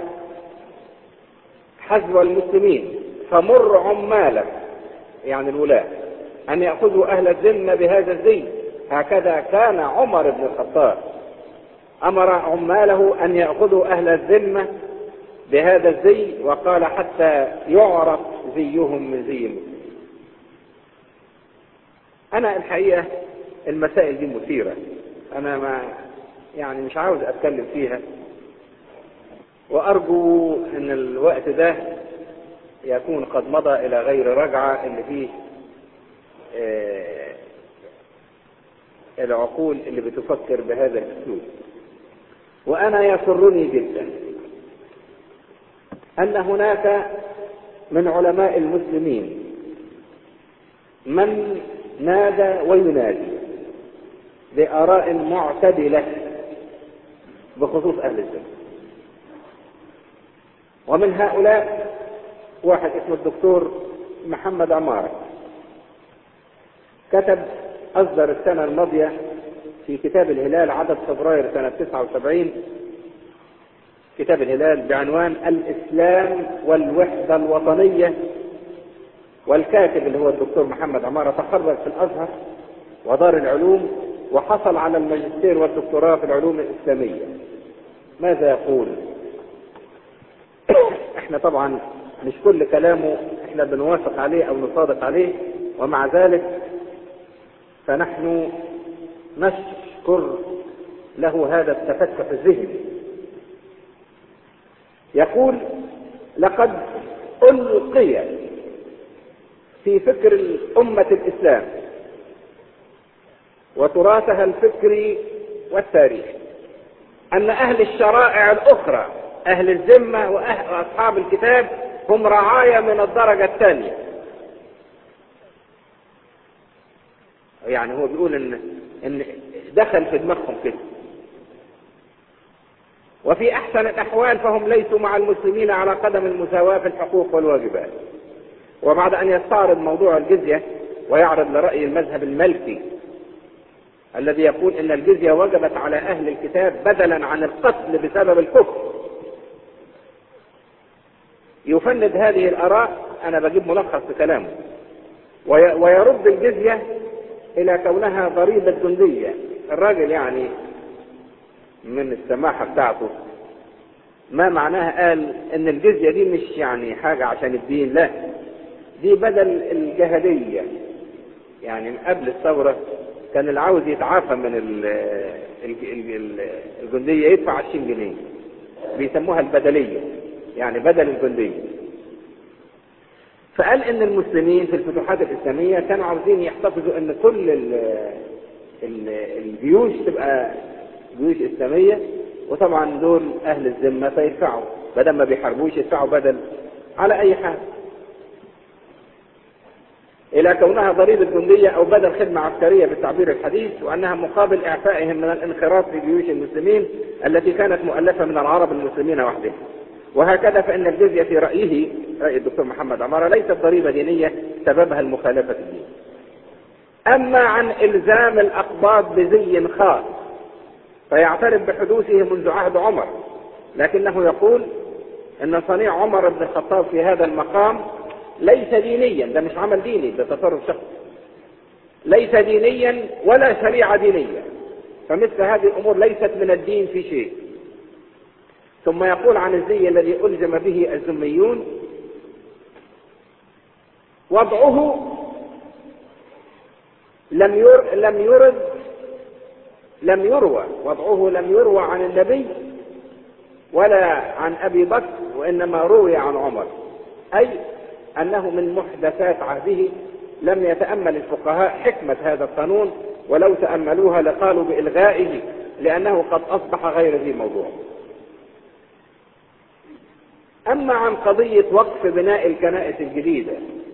Speaker 1: حزو المسلمين، فمر عمالك يعني الولاة أن يأخذوا أهل الذمة بهذا الزي. هكذا كان عمر بن الخطاب أمر عماله أن يأخذوا أهل الذمة بهذا الزي، وقال: حتى يعرف زيهم من زي المسلمين. أنا الحقيقة المسائل دي مثيرة، أنا ما يعني مش عاوز أتكلم فيها، وأرجو أن الوقت ده يكون قد مضى إلى غير رجعة، اللي فيه آه العقول اللي بتفكر بهذا الأسلوب. وأنا يسرني جدا أن هناك من علماء المسلمين من نادى وينادي بآراء معتدلة بخصوص أهل الذمة، ومن هؤلاء واحد اسمه الدكتور محمد عمارة، كتب أصدر السنة الماضية في كتاب الهلال عدد فبراير سنة تسعة وسبعين كتاب الهلال بعنوان الإسلام والوحدة الوطنية. والكاتب اللي هو الدكتور محمد عمارة تخرج في الأزهر ودار العلوم وحصل على الماجستير والدكتوراه في العلوم الإسلامية، ماذا يقول؟ احنا طبعا مش كل كلامه احنا بنوافق عليه او نصادق عليه، ومع ذلك فنحن نشكر له هذا التفتح الذهني. يقول: لقد ألقي في فكر الأمة الإسلام وتراثها الفكري والتاريخي أن أهل الشرائع الأخرى، أهل الذمة وأصحاب الكتاب، هم رعايا من الدرجة الثانية. يعني هو بيقول إن إن دخل في دماغهم كده. وفي أحسن الأحوال فهم ليسوا مع المسلمين على قدم المساواة في الحقوق والواجبات. وبعد أن يستعرض موضوع الجزية ويعرض لرأي المذهب المالكي الذي يقول إن الجزية وجبت على أهل الكتاب بدلا عن القتل بسبب الكفر، يفند هذه الآراء. أنا بجيب ملخص في كلامه. ويرد الجزية إلى كونها ضريبة جندية. الراجل يعني من السماحة بتاعته ما معناها قال إن الجزية دي مش يعني حاجة عشان الدين، لا، دي بدل الجهادية. يعني من قبل الثورة كان اللي عاوز يتعافى من الجندية يدفع عشرين جنيه، بيسموها البدلية، يعني بدل الجندية. فقال ان المسلمين في الفتوحات الإسلامية كانوا عاوزين يحتفظوا ان كل ال ال الجيوش تبقى جيوش إسلامية، وطبعا دول أهل الذمة فيدفعوا، بدل ما بيحاربوش يدفعوا بدل على أي حال، إلى كونها ضريبة جندية أو بدل خدمة عسكرية بالتعبير الحديث، وأنها مقابل إعفائهم من الانخراط في جيوش المسلمين التي كانت مؤلفة من العرب المسلمين وحدهم. وهكذا فإن الجزية في رأيه، رأي الدكتور محمد عمارة، ليست ضريبة دينية سببها المخالفة الدين. أما عن إلزام الأقباط بزي خاص فيعترف بحدوثه منذ عهد عمر، لكنه يقول إن صنيع عمر بن الخطاب في هذا المقام ليس دينيا، ده مش عمل ديني، ده تصرف شخصي، ليس دينيا ولا شريعة دينية، فمثل هذه الأمور ليست من الدين في شيء. ثم يقول عن الزي الذي ألزم به الذميون: وضعه لم ير لم يرد لم يروى وضعه لم يروى عن النبي ولا عن أبي بكر، وإنما روي عن عمر، أي أنه من محدثات عهده. لم يتأمل الفقهاء حكمة هذا القانون، ولو تأملوها لقالوا بإلغائه، لأنه قد أصبح غير ذي موضوع. أما عن قضية وقف بناء الكنائس الجديدة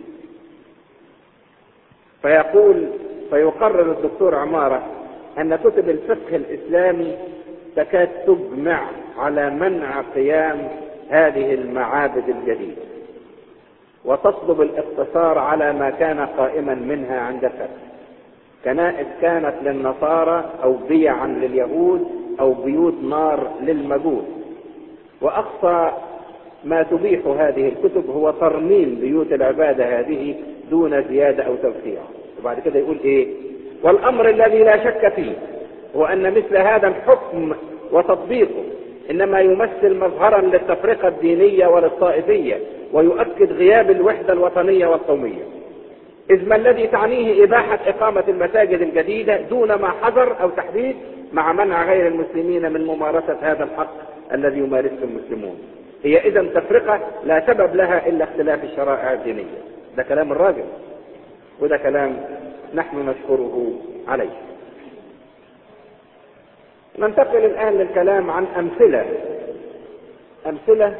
Speaker 1: فيقول فيقرر الدكتور عمارة أن كتب الفقه الإسلامي تكاد تجمع على منع قيام هذه المعابد الجديدة، وتطلب الاقتصار على ما كان قائما منها عند الفتح. كنائس كانت للنصارى أو بيعا لليهود أو بيوت نار للمجوس، وأقصى ما تبيح هذه الكتب هو ترميم بيوت العبادة هذه دون زيادة أو توسيع. وبعد كده يقول إيه: والأمر الذي لا شك فيه هو أن مثل هذا الحكم وتطبيقه إنما يمثل مظهرا للتفرقة الدينية وللطائفية، ويؤكد غياب الوحدة الوطنية والقومية، إذ ما الذي تعنيه إباحة إقامة المساجد الجديدة دون ما حظر أو تحديد، مع منع غير المسلمين من ممارسة هذا الحق الذي يمارسه المسلمون. هي إذن تفرقة لا سبب لها إلا اختلاف الشرائع الدينية. ده كلام الراجل، وده كلام نحن نشكره عليه. ننتقل الآن للكلام عن أمثلة أمثلة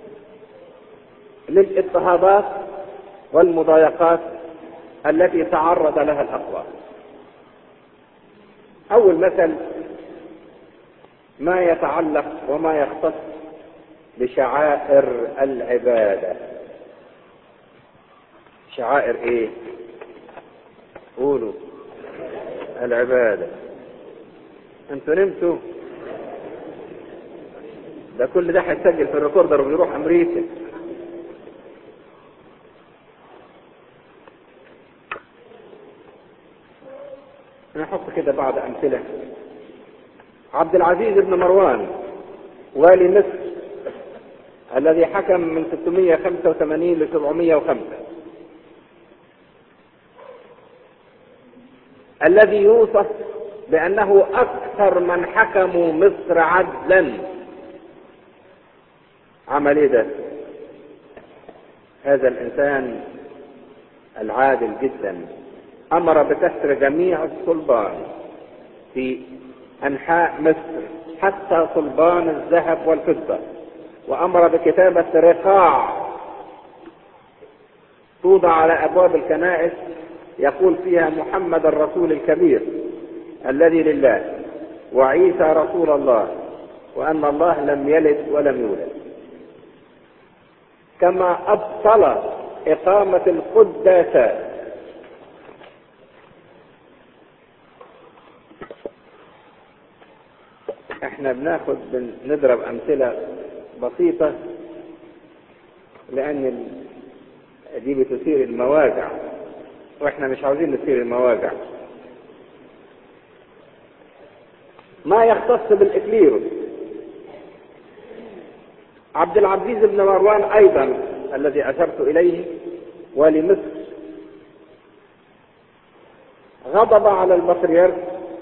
Speaker 1: للاضطهادات والمضايقات التي تعرض لها الأقوام. أول مثل ما يتعلق وما يختص بشعائر العبادة. شعائر ايه؟ قولوا. العبادة. انتوا نمتوا؟ ده كل ده هيتسجل في الريكوردر ويروح امريكا. نحط كده بعض أمثلة. عبد العزيز بن مروان والي مصر الذي حكم من ستمائة وخمسة وثمانين ل سبعمائة وخمسة، الذي يوصف بأنه أكثر من حكموا مصر عدلا. عمل ايه ده؟ هذا الإنسان العادل جدا أمر بكسر جميع الصلبان في أنحاء مصر حتى صلبان الذهب والفضة، وأمر بكتابة رقاع توضع على أبواب الكنائس يقول فيها محمد الرسول الكبير الذي لله، وعيسى رسول الله، وأن الله لم يلد ولم يولد. كما أبطل إقامة القداسات. احنا بناخد نضرب أمثلة بسيطة لأن دي بتثير المواجع، واحنا مش عاوزين نثير المواجع. ما يختص بالإكليروس، عبد العزيز بن مروان أيضا الذي أشرت إليه والي مصر غضب على البطريرك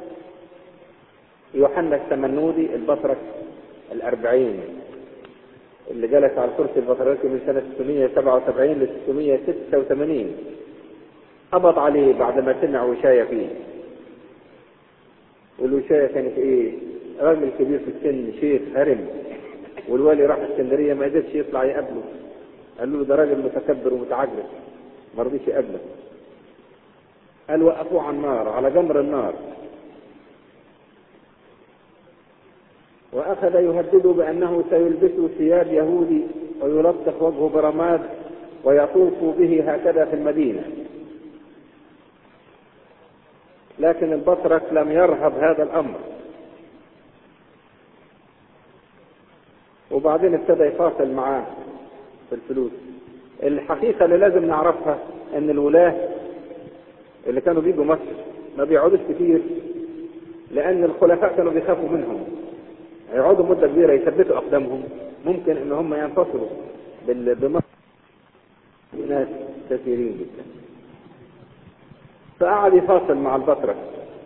Speaker 1: يوحنا السمنودي البطرك الأربعين اللي جلس على كرسي البطريرك من سنة ستمائة وسبعة وسبعين ل ستمائة وستة وثمانين. قبض عليه بعد ما سمع وشاية فيه. والوشاية كانت ايه؟ راجل كبير في السن، شيخ هرم، والوالي راح اسكندرية ما قدرش يطلع يقابله. قال له ده راجل متكبر ومتعجرف، ما رضيش يقابله. قال وقفوه على النار، على جمر النار، وأخذ يهدده بأنه سيلبسه ثياب يهودي ويلطخ وجهه برماد ويطوف به هكذا في المدينة. لكن البطرك لم يرهب هذا الأمر، وبعدين ابتدى يفاصل معاه في الفلوس. الحقيقة اللي لازم نعرفها ان الولاة اللي كانوا بيجوا مصر ما بيقعدوش كتير، لان الخلفاء كانوا بيخافوا منهم، يقعدوا مدة كبيرة يثبتوا اقدامهم، ممكن ان هم ينتصروا بمصر ناس كثيرين جدا. فقعد يفاصل مع البطرك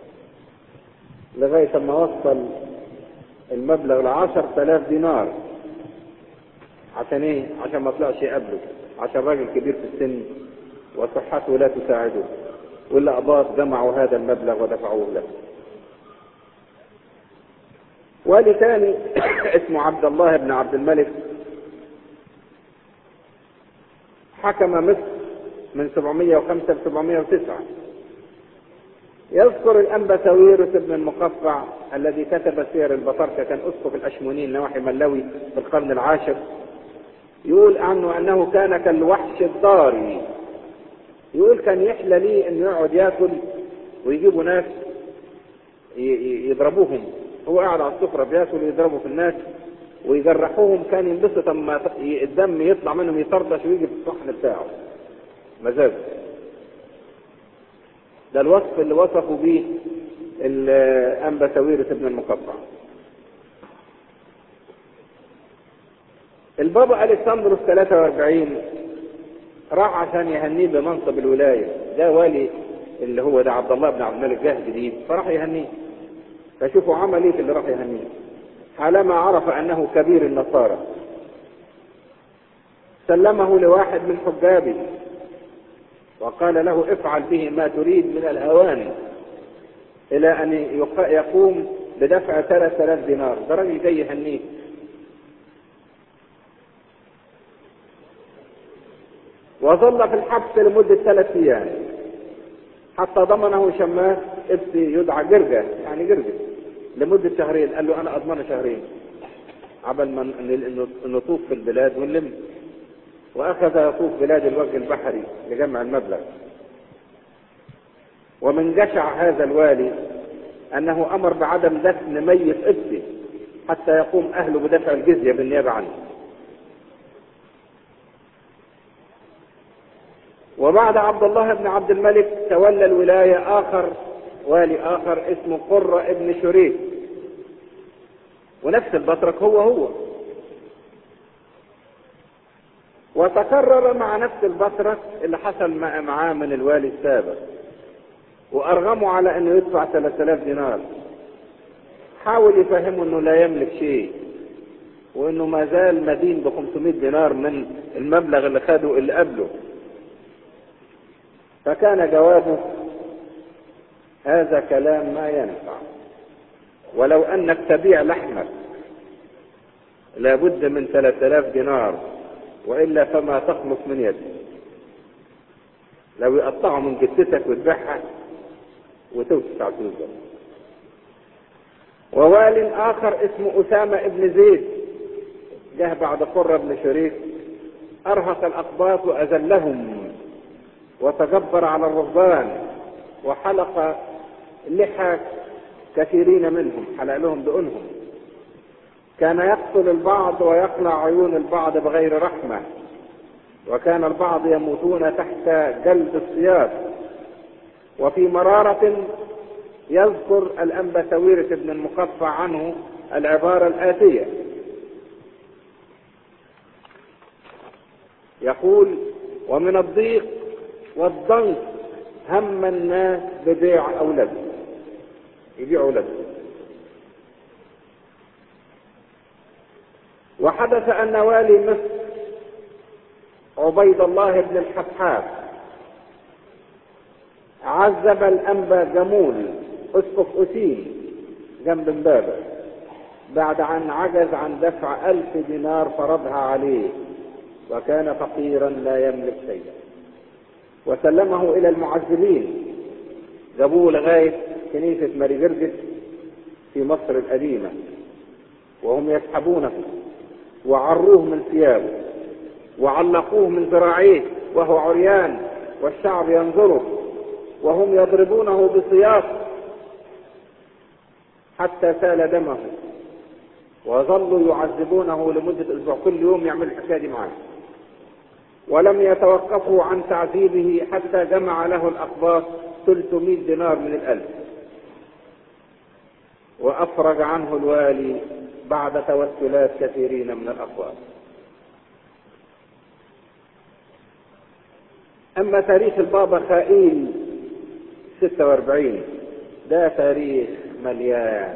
Speaker 1: لغاية ما وصل المبلغ لعشر تلاف دينار. عشان ايه؟ عشان ما طلعش يقابله، عشان راجل كبير في السن وصحته لا تساعده، والأقباط جمعوا هذا المبلغ ودفعوه له. والي ثاني اسمه عبد الله بن عبد الملك حكم مصر من سبعمائة وخمسة ل سبعمائة وتسعة. يذكر الأنبا ساويرس بن المقفع الذي كتب سير البطاركة، كان أسقف الأشمونين نواحي ملوي في القرن العاشر، يقول عنه أنه كان كالوحش الضاري. يقول كان يحلى لي أن يقعد يأكل ويجيبوا ناس يضربوهم، هو قاعد على السفرة بيأكل ويضربوا في الناس ويجرحوهم، كان ينبسط اما الدم يطلع منهم يطرطش ويجي في الصحن بتاعه مزاج. ده الوصف اللي وصفوا به الأنبا ساويرس بن المقفع. البابا ألكسندروس ثلاثة وأربعين راح عشان يهنيه بمنصب الولاية. ده والي اللي هو ده عبد الله بن عبد الملك جه جديد، فراح يهنيه. فشوفوا عمل ايه في اللي راح يهنيه. حالما عرف انه كبير النصارى سلمه لواحد من حجابه وقال له افعل به ما تريد من الهوان، الى ان يقوم بدفع ثلاثة آلاف دينار. ده راجل جاي يهنيه. وظل في الحبس لمدة ثلاث ايام حتى ضمنه شماس ابسي يدعى جرجة، يعني جرجة، لمدة شهرين. قال له انا اضمنه شهرين عبل ما نطوف في البلاد ونلم. واخذ يطوف بلاد الوجه البحري لجمع المبلغ. ومن جشع هذا الوالي انه امر بعدم دفن ميت ابسي حتى يقوم اهله بدفع الجزية بالنيابة عنه. وبعد عبد الله بن عبد الملك تولى الولاية آخر والي آخر اسمه قرة ابن شريك، ونفس البطرك هو هو. وتكرر مع نفس البطرك اللي حصل معاه من الوالي السابق، وأرغموا على أنه يدفع ثلاثة آلاف دينار. حاول يفهمه أنه لا يملك شيء، وأنه ما زال مدين ب خمسمائة دينار من المبلغ اللي خده اللي قبله. فكان جوابه: هذا كلام ما ينفع، ولو أنك تبيع لحمك لابد من ثلاثة آلاف دينار، وإلا فما تخلص من يدك. لو يقطعوا من جثتك وتبيعها وتوسع فلوسك. ووال آخر اسمه أسامة ابن زيد جه بعد قرة بن شريك، أرهق الأقباط وأذلهم وتجبر على الرهبان، وحلق لحى كثيرين منهم، حلق لهم دقنهم. كان يقتل البعض ويقلع عيون البعض بغير رحمة، وكان البعض يموتون تحت جلد الصياد. وفي مرارة يذكر الأنبا سويرة بن المقفع عنه العبارة الآتية، يقول: ومن الضيق والضنك هم الناس ببيع أولادهم، يبيعوا أولادهم. وحدث أن والي مصر عبيد الله بن الحفحاف عذب الأنبا جمول أسقف أسين جنب امبابة بعد أن عجز عن دفع ألف دينار فرضها عليه، وكان فقيرا لا يملك شيئا. وسلمه إلى المعذبين، جابوه لغاية كنيسة ماري جرجس في مصر القديمة، وهم يسحبونه وعروه من ثيابه وعلقوه من ذراعيه وهو عريان، والشعب ينظره، وهم يضربونه بسياط حتى سال دمه، وظلوا يعذبونه لمدة أسبوع، كل يوم يعمل الحكاية دي معاه. ولم يتوقفوا عن تعذيبه حتى جمع له الأقباط ثلاثمائة دينار من الألف، وأفرج عنه الوالي بعد توسلات كثيرين من الأقباط. أما تاريخ البابا خائيل ستة وأربعين ده تاريخ مليان.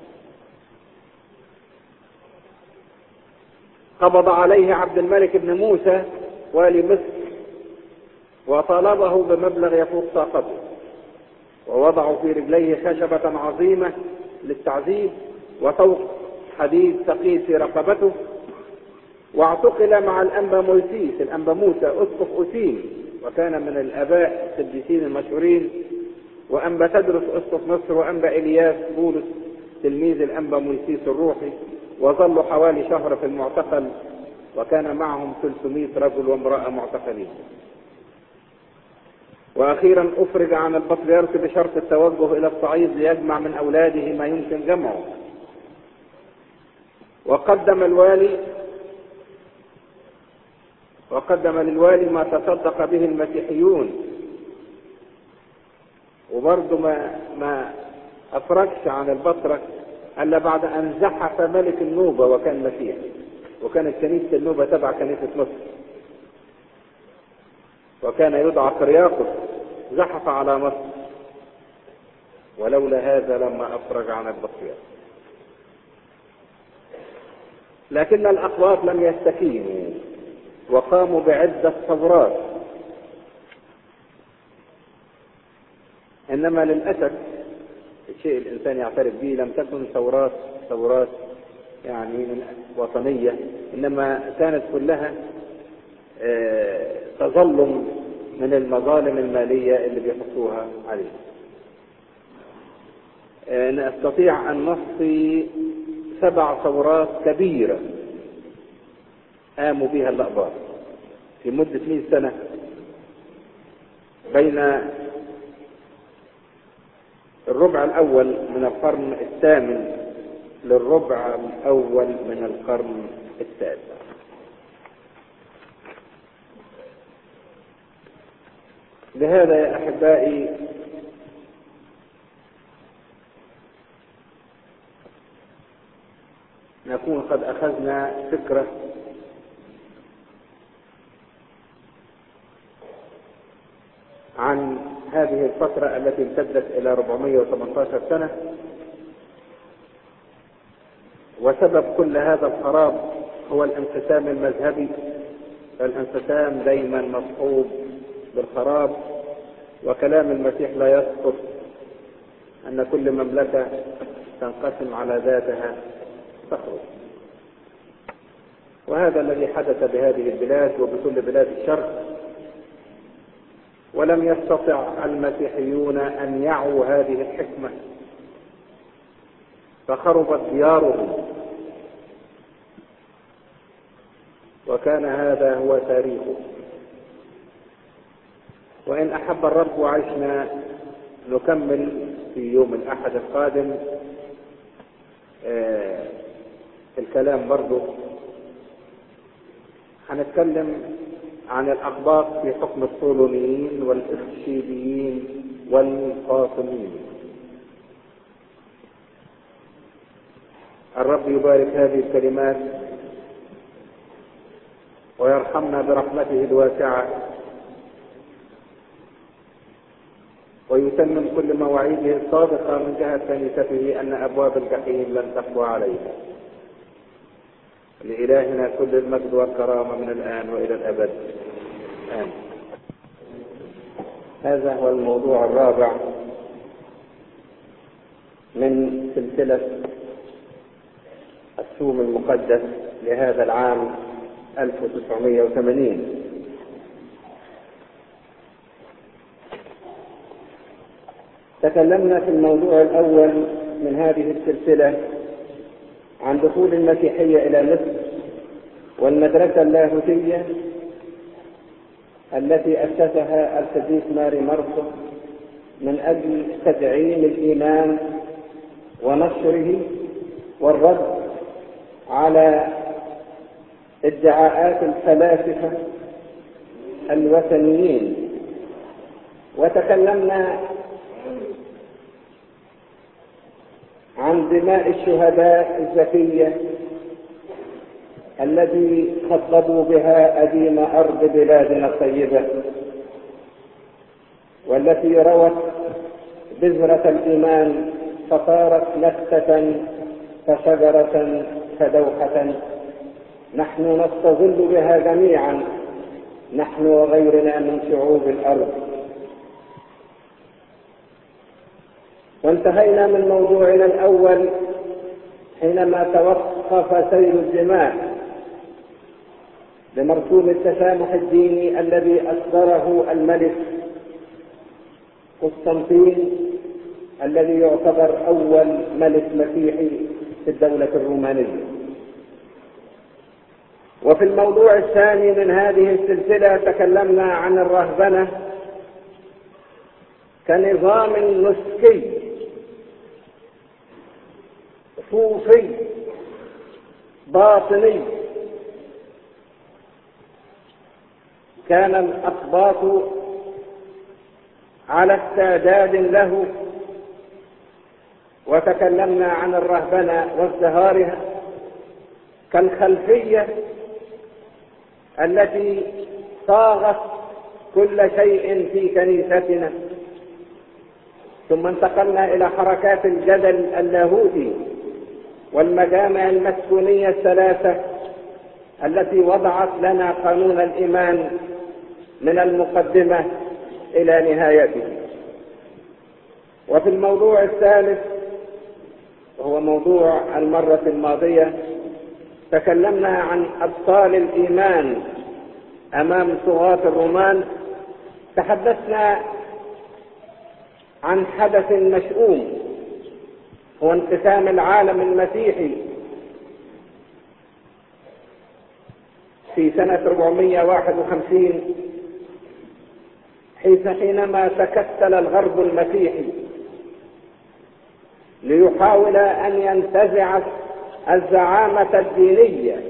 Speaker 1: قبض عليه عبد الملك بن موسى والي مصر وطالبه بمبلغ يفوق طاقته، ووضعوا في رجليه خشبة عظيمة للتعذيب وطوق حديد ثقيل في رقبته، واعتقل مع الأنبا موسيس الأنبا موسى أسقف أسين، وكان من الآباء القديسين المشهورين، وأنبا تدرس أسقف مصر، وأنبا إلياس بولس تلميذ الأنبا موسيس الروحي، وظلوا حوالي شهر في المعتقل، وكان معهم ثلاثمائة رجل وامرأة معتقلين. وأخيرا أفرج عن البطريرك بشرط التوجه إلى الصعيد ليجمع من أولاده ما يمكن جمعه. وقدم الوالي وقدم للوالي ما تصدق به المسيحيون، وبرضه ما ما أفرجش عن البطرك إلا بعد أن زحف ملك النوبة وكان مسيحي، وكانت كنيسة النوبة تبع كنيسة مصر، وكان يدعى قرياقس، زحف على مصر، ولولا هذا لما أفرج عن البطريرك. لكن الأقباط لم يستكينوا وقاموا بعدة ثورات، إنما للأسف الشيء الإنسان يعترف به لم تكن ثورات ثورات يعني وطنية، إنما كانت كلها تظلم من المظالم المالية اللي بيحطوها عليه. نستطيع أن نحصي سبع ثورات كبيرة قاموا بها الأقباط في مدة مئة سنة، بين الربع الأول من القرن الثامن للربع الأول من القرن التاسع. لهذا يا أحبائي نكون قد أخذنا فكرة عن هذه الفترة التي امتدت إلى أربعمائة وثمانية عشر سنة، وسبب كل هذا الخراب هو الانقسام المذهبي. فالانقسام دايما مصحوب بالخراب، وكلام المسيح لا يسقط أن كل مملكة تنقسم على ذاتها تخرج. وهذا الذي حدث بهذه البلاد وبكل بلاد الشرق، ولم يستطع المسيحيون أن يعوا هذه الحكمة، فخربت ديارهم، وكان هذا هو تاريخه. وإن أحب الرب وعشنا نكمل في يوم الأحد القادم آه الكلام برضه. هنتكلم عن الأقباط في حكم الصولونيين والإخشيديين والفاطميين. الرب يبارك هذه الكلمات ويرحمنا برحمته الواسعة، ويتمم كل مواعيده الصادقة من جهة كنيسته أن أبواب الجحيم لن تقوى عليها. لإلهنا كل المجد والكرامة من الآن وإلى الأبد آمين. هذا هو الموضوع الرابع من سلسلة الصوم المقدس لهذا العام ألف وتسعمائة وثمانين. تكلمنا في الموضوع الأول من هذه السلسلة عن دخول المسيحية إلى مصر والمدرسة اللاهوتية التي أسسها القديس ماري مرقس من أجل تدعيم الإيمان ونشره والرد على ادعاءات الفلاسفة الوثنيين. وتكلمنا عن دماء الشهداء الزكية الذي خضبوا بها أديم أرض بلادنا الطيبة، والتي روت بذرة الإيمان فصارت نبتة فشجرة فدوحة نحن نستظل بها جميعا، نحن وغيرنا من شعوب الأرض. وانتهينا من موضوعنا الأول حينما توقف سيل الدماء بمرسوم التسامح الديني الذي أصدره الملك قسطنطين، الذي يعتبر أول ملك مسيحي في الدولة الرومانية. وفي الموضوع الثاني من هذه السلسلة تكلمنا عن الرهبنة كنظام نسكي صوفي باطني كان الأقباط على استعداد له. وتكلمنا عن الرهبنة وازدهارها كالخلفية التي صاغت كل شيء في كنيستنا. ثم انتقلنا إلى حركات الجدل اللاهوتي والمجامع المسكونية الثلاثة التي وضعت لنا قانون الإيمان من المقدمة إلى نهايته. وفي الموضوع الثالث وهو موضوع المرة الماضية تكلمنا عن أبطال الإيمان أمام طغاة الرومان. تحدثنا عن حدث مشؤوم هو انقسام العالم المسيحي في سنة أربعمائة وواحد وخمسين، حيث حينما تكتل الغرب المسيحي ليحاول أن ينتزع الزعامة الدينية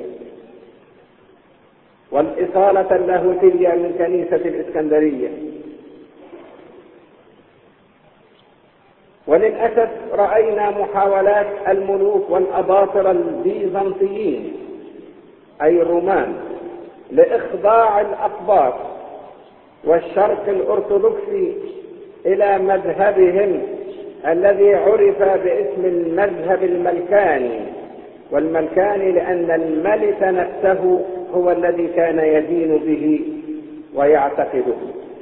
Speaker 1: والإصالة اللاهوتية من كنيسة الإسكندرية. وللأسف رأينا محاولات الملوك والأباطرة البيزنطيين أي الرومان لإخضاع الأقباط والشرق الأرثوذكسي إلى مذهبهم الذي عرف باسم المذهب الملكاني، والملكاني لأن الملك نفسه هو الذي كان يدين به ويعتقده.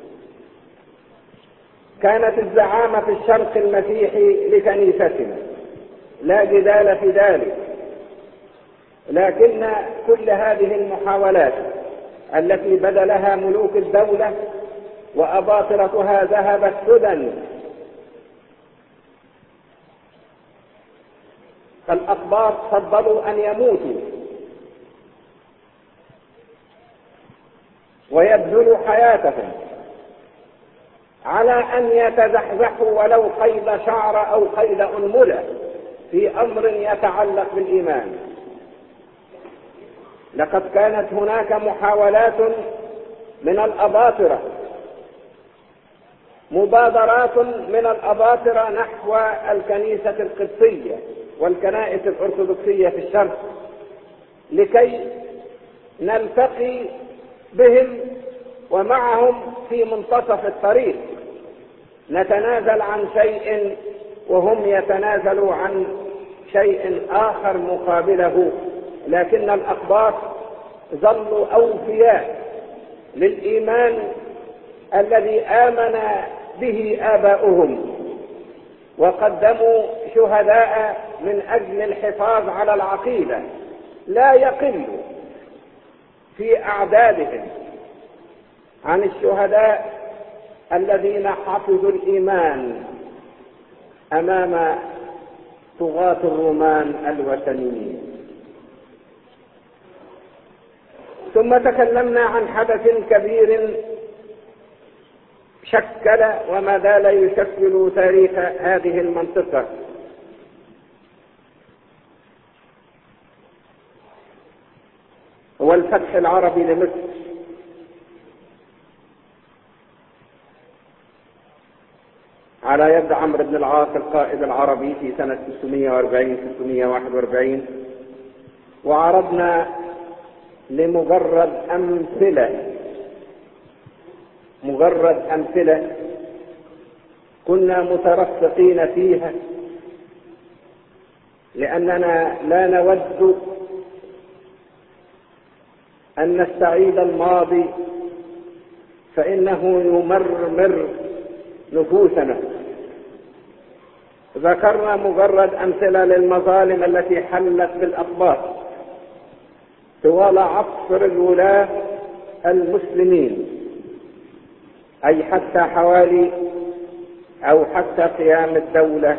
Speaker 1: كانت الزعامة في الشرق المسيحي لكنيستنا، لا جدال في ذلك، لكن كل هذه المحاولات التي بذلها ملوك الدولة وأباطرتها ذهبت سدى. فالأقباط فضلوا أن يموتوا ويبذلوا حياتهم على أن يتزحزحوا ولو قيد شعر أو قيد أنملة في أمر يتعلق بالإيمان. لقد كانت هناك محاولات من الأباطرة، مبادرات من الأباطرة نحو الكنيسة القبطية والكنائس الأرثوذكسية في الشرق لكي نلتقي بهم ومعهم في منتصف الطريق، نتنازل عن شيء وهم يتنازلوا عن شيء آخر مقابله، لكن الأقباط ظلوا أوفياء للإيمان الذي آمن به آباؤهم، وقدموا شهداء من أجل الحفاظ على العقيدة لا يقل في أعدادهم عن الشهداء الذين حفظوا الإيمان أمام طغاة الرومان الوثنيين. ثم تكلمنا عن حدث كبير شكل وما زال يشكل تاريخ هذه المنطقة، هو الفتح العربي لمصر على يد عمرو بن العاص القائد العربي في سنة ستمائة وأربعين ستمائة وواحد وأربعين. وعرضنا لمجرد أمثلة مجرد أمثلة كنا مترفقين فيها، لأننا لا نود أن نستعيد الماضي فإنه يمرمر نفوسنا. ذكرنا مجرد أمثلة للمظالم التي حلت بالأقباط طوال عصر الولاة المسلمين، أي حتى حوالي أو حتى قيام الدولة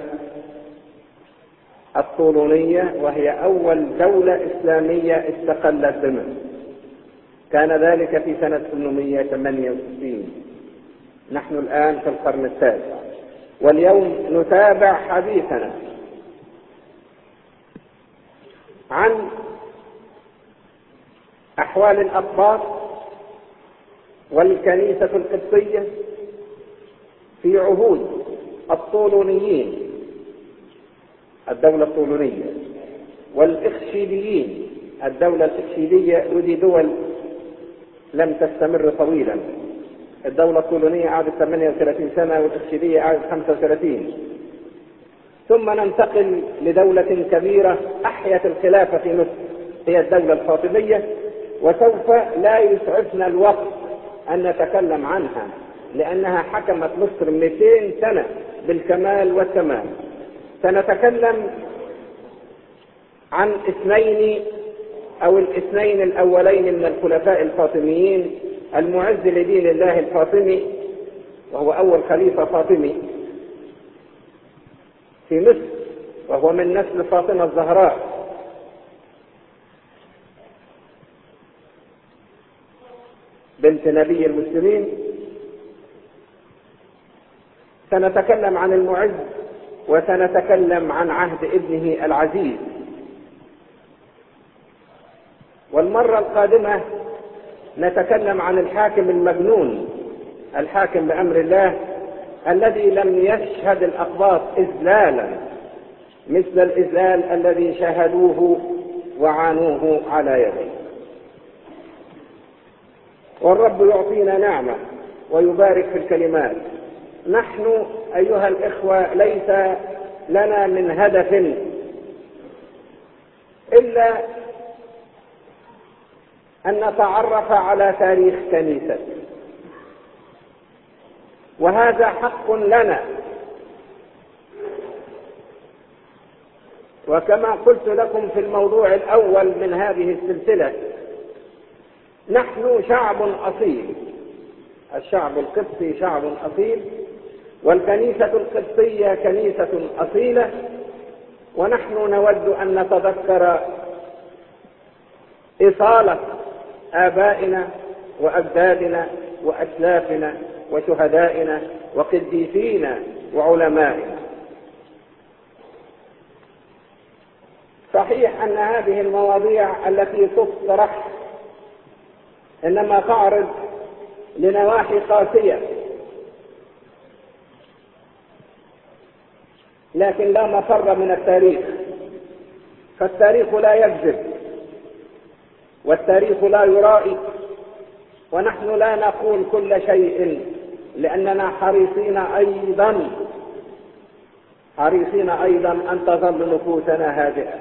Speaker 1: الطولونية، وهي أول دولة إسلامية استقلت بمصر. كان ذلك في سنة ثمانمائة وثمانية وستين. نحن الآن في القرن التاسع، واليوم نتابع حديثنا عن أحوال الأقباط والكنيسة القبطية في عهود الطولونيين، الدولة الطولونية، والإخشيديين، الدولة الإخشيدية، ودي دول لم تستمر طويلا. الدولة الطولونية قعدت ثمانية وثلاثين سنة والإخشيدية قعدت خمسة وثلاثين. ثم ننتقل لدولة كبيرة أحيت الخلافة في مصر، هي الدولة الفاطمية، وسوف لا يسعفنا الوقت أن نتكلم عنها لأنها حكمت مصر مئتين سنة بالكمال والتمام. سنتكلم عن اثنين أو الاثنين الأولين من الخلفاء الفاطميين، المعز لدين الله الفاطمي وهو أول خليفة فاطمي في مصر، وهو من نسل فاطمة الزهراء، بنت نبي المسلمين. سنتكلم عن المعز وسنتكلم عن عهد ابنه العزيز. والمرة القادمة نتكلم عن الحاكم المجنون، الحاكم بأمر الله الذي لم يشهد الأقباط إذلالا مثل الإذلال الذي شاهدوه وعانوه على يديه. والرب يعطينا نعمة ويبارك في الكلمات. نحن أيها الإخوة ليس لنا من هدف إلا أن نتعرف على تاريخ كنيسة، وهذا حق لنا. وكما قلت لكم في الموضوع الأول من هذه السلسلة، نحن شعب أصيل، الشعب القبطي شعب أصيل، والكنيسة القبطية كنيسة أصيلة، ونحن نود أن نتذكر إصالة آبائنا وأجدادنا وأسلافنا وشهدائنا وقديسينا وعلمائنا. صحيح أن هذه المواضيع التي تطرح إنما تعرض لنواحي قاسية، لكن لا مفر من التاريخ، فالتاريخ لا يكذب والتاريخ لا يرائي، ونحن لا نقول كل شيء لأننا حريصين أيضا حريصين أيضا أن تظل نفوسنا هادئة.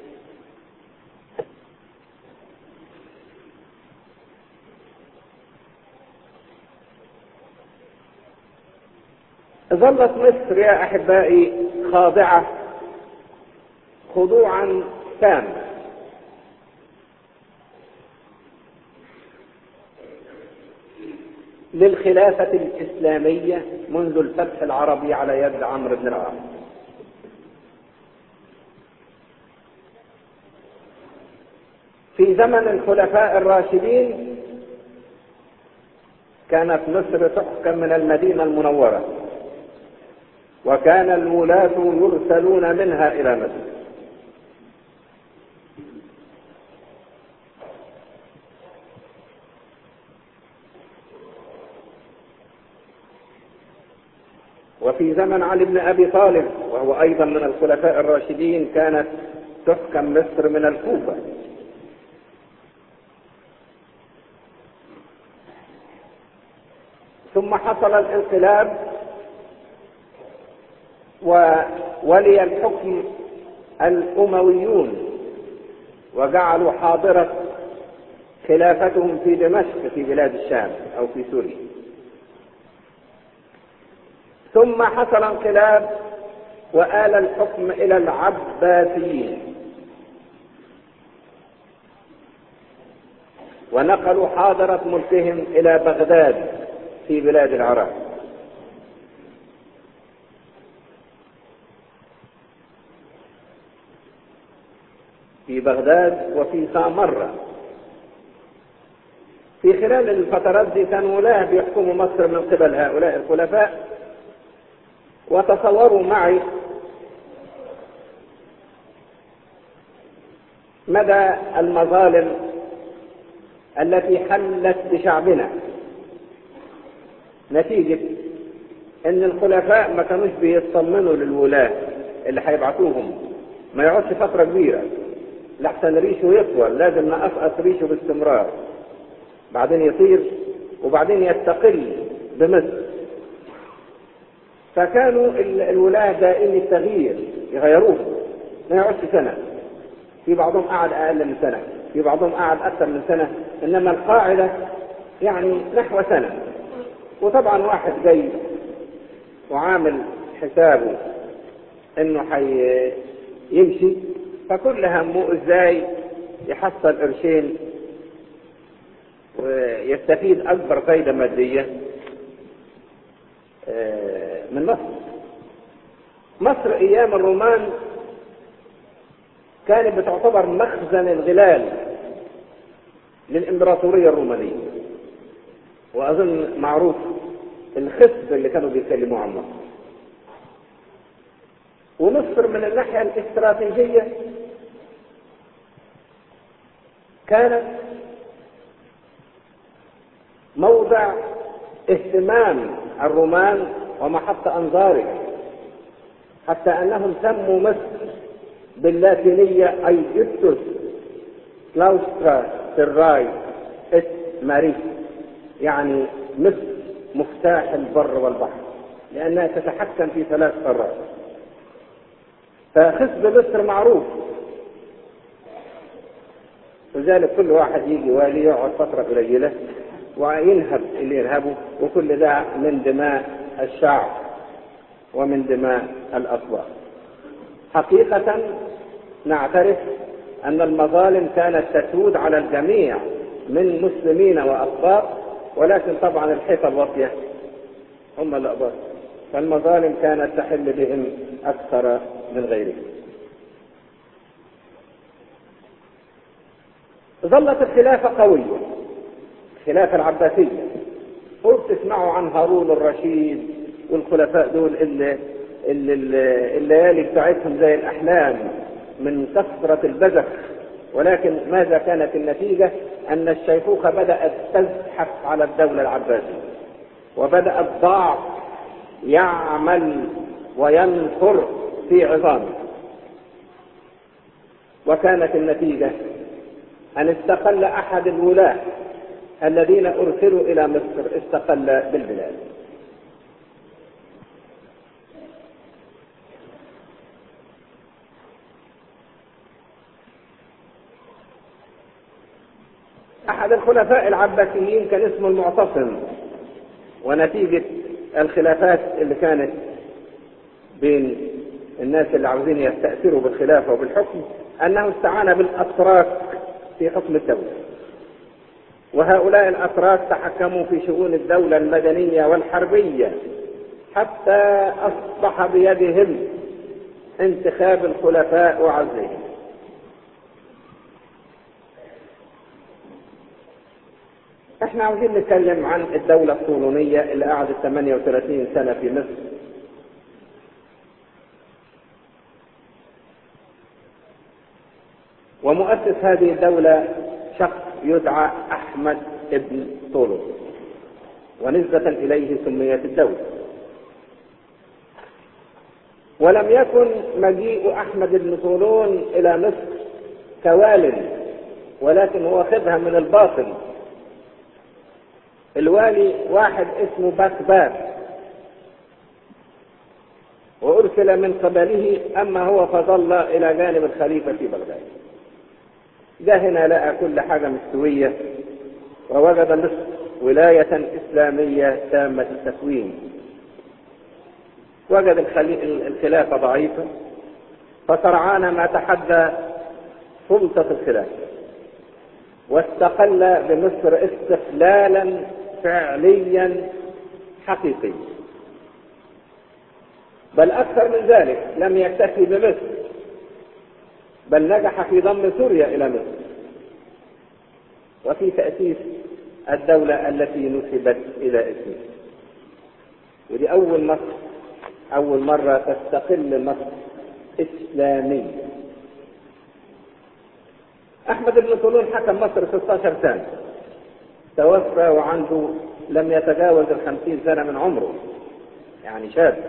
Speaker 1: ظلت مصر يا أحبائي خاضعة خضوعا تاما للخلافة الإسلامية منذ الفتح العربي على يد عمرو بن العاص. في زمن الخلفاء الراشدين كانت مصر تحكم من المدينة المنورة، وكان الولاة يرسلون منها إلى مصر. وفي زمن علي بن أبي طالب وهو أيضا من الخلفاء الراشدين كانت تحكم مصر من الكوفة. ثم حصل الانقلاب وولي الحكم الأمويون وجعلوا حاضرة خلافتهم في دمشق في بلاد الشام أو في سوريا. ثم حصل انقلاب وآل الحكم إلى العباسيين ونقلوا حاضرة ملكهم إلى بغداد في بلاد العراق. في بغداد وفي سامرة. في خلال الفترات دي كانوا ولاة بيحكموا مصر من قبل هؤلاء الخلفاء. وتصوروا معي مدى المظالم التي حلت بشعبنا نتيجة ان الخلفاء ما كانوش بيطمنوا للولاة اللي هيبعثوهم، ما يقعدش فترة كبيرة لحسن ريشه يطول، لازم نقصقص ريشه باستمرار، بعدين يطير وبعدين يستقل بمصر. فكانوا الولاة دائم التغيير يغيروهم، ما يقعدش سنة، في بعضهم قعد أقل من سنة، في بعضهم قعد أكثر من سنة، إنما القاعدة يعني نحو سنة. وطبعا واحد جاي وعامل حسابه إنه حي يمشي، فكل همه إزاي يحصل قرشين ويستفيد أكبر فايدة مادية من مصر. مصر أيام الرومان كانت بتعتبر مخزن الغلال للإمبراطورية الرومانية، وأظن معروف الخصب اللي كانوا بيتكلموا عن مصر. ومصر من الناحية الاستراتيجية كانت موضع اهتمام الرومان ومحط أنظارهم، حتى أنهم سموا مصر باللاتينية أيجيبتوس كلاوسترا سراي اس ماري، يعني مصر مفتاح البر والبحر، لأنها تتحكم في ثلاث قارات. فخصب مصر معروف، لذلك كل واحد يجي والي يقعد فترة قليلة وينهب اللي ينهبه، وكل ده من دماء الشعب ومن دماء الأصوات. حقيقة نعترف أن المظالم كانت تسود على الجميع من مسلمين وأقباط، ولكن طبعا الحيطة الواطية هم الأقباط، فالمظالم كانت تحل بهم أكثر من غيرهم. ظلت الخلافة قوية، الخلافة العباسية، وبتسمعوا عن هارون الرشيد والخلفاء دول اللي, اللي الليالي بتاعتهم زي الأحلام من كثرة البذخ، ولكن ماذا كانت النتيجة؟ أن الشيخوخة بدأت تزحف على الدولة العباسية، وبدأ الضعف يعمل وينخر في عظامه، وكانت النتيجة أن استقل أحد الولاة الذين أرسلوا إلى مصر، استقل بالبلاد. أحد الخلفاء العباسيين كان اسمه المعتصم، ونتيجة الخلافات اللي كانت بين الناس اللي عاوزين يستأثروا بالخلافة وبالحكم أنه استعان بالأتراك في حكم الدولة، وهؤلاء الأتراك تحكموا في شؤون الدولة المدنية والحربية، حتى أصبح بيدهم انتخاب الخلفاء وعزلهم. احنا عاوزين نتكلم عن الدولة الطولونية اللي قعدت ثمانية وثلاثين سنة في مصر. ومؤسس هذه الدولة شخص يدعى أحمد ابن طولون، ونسبة إليه سميت الدولة. ولم يكن مجيء أحمد بن طولون إلى مصر كوال، ولكن هو خذها من الباطن. الوالي واحد اسمه بكباك، وأرسل من قبله، أما هو فظل إلى جانب الخليفة في بغداد. ده هنا لقى كل حاجة مستوية، ووجد مصر ولاية إسلامية تامة التكوين. وجد الخلافة ضعيفة، فسرعان ما تحدى سلطة الخلافة، واستقل بمصر استقلالا فعليا حقيقيا. بل أكثر من ذلك، لم يكتفي بمصر، بل نجح في ضم سوريا إلى مصر، وفي تأسيس الدولة التي نسبت إلى اسمه. ودي أول مصر، أول مرة تستقل مصر إسلامية. أحمد بن طولون حكم مصر ستة عشر سنة، توفى وعنده لم يتجاوز الخمسين سنة من عمره، يعني شاب.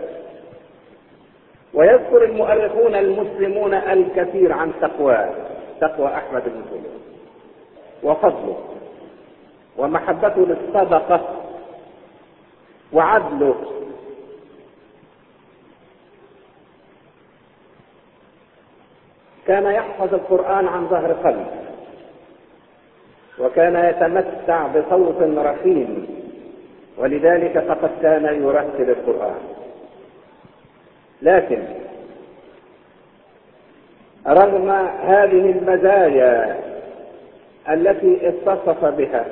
Speaker 1: ويذكر المؤرخون المسلمون الكثير عن تقوى تقوى أحمد بن طولون وفضله ومحبته للصدقة وعدله. كان يحفظ القرآن عن ظهر قلب، وكان يتمتع بصوت رخيم، ولذلك فقد كان يرتل القرآن. لكن رغم هذه المزايا التي اتصف بها،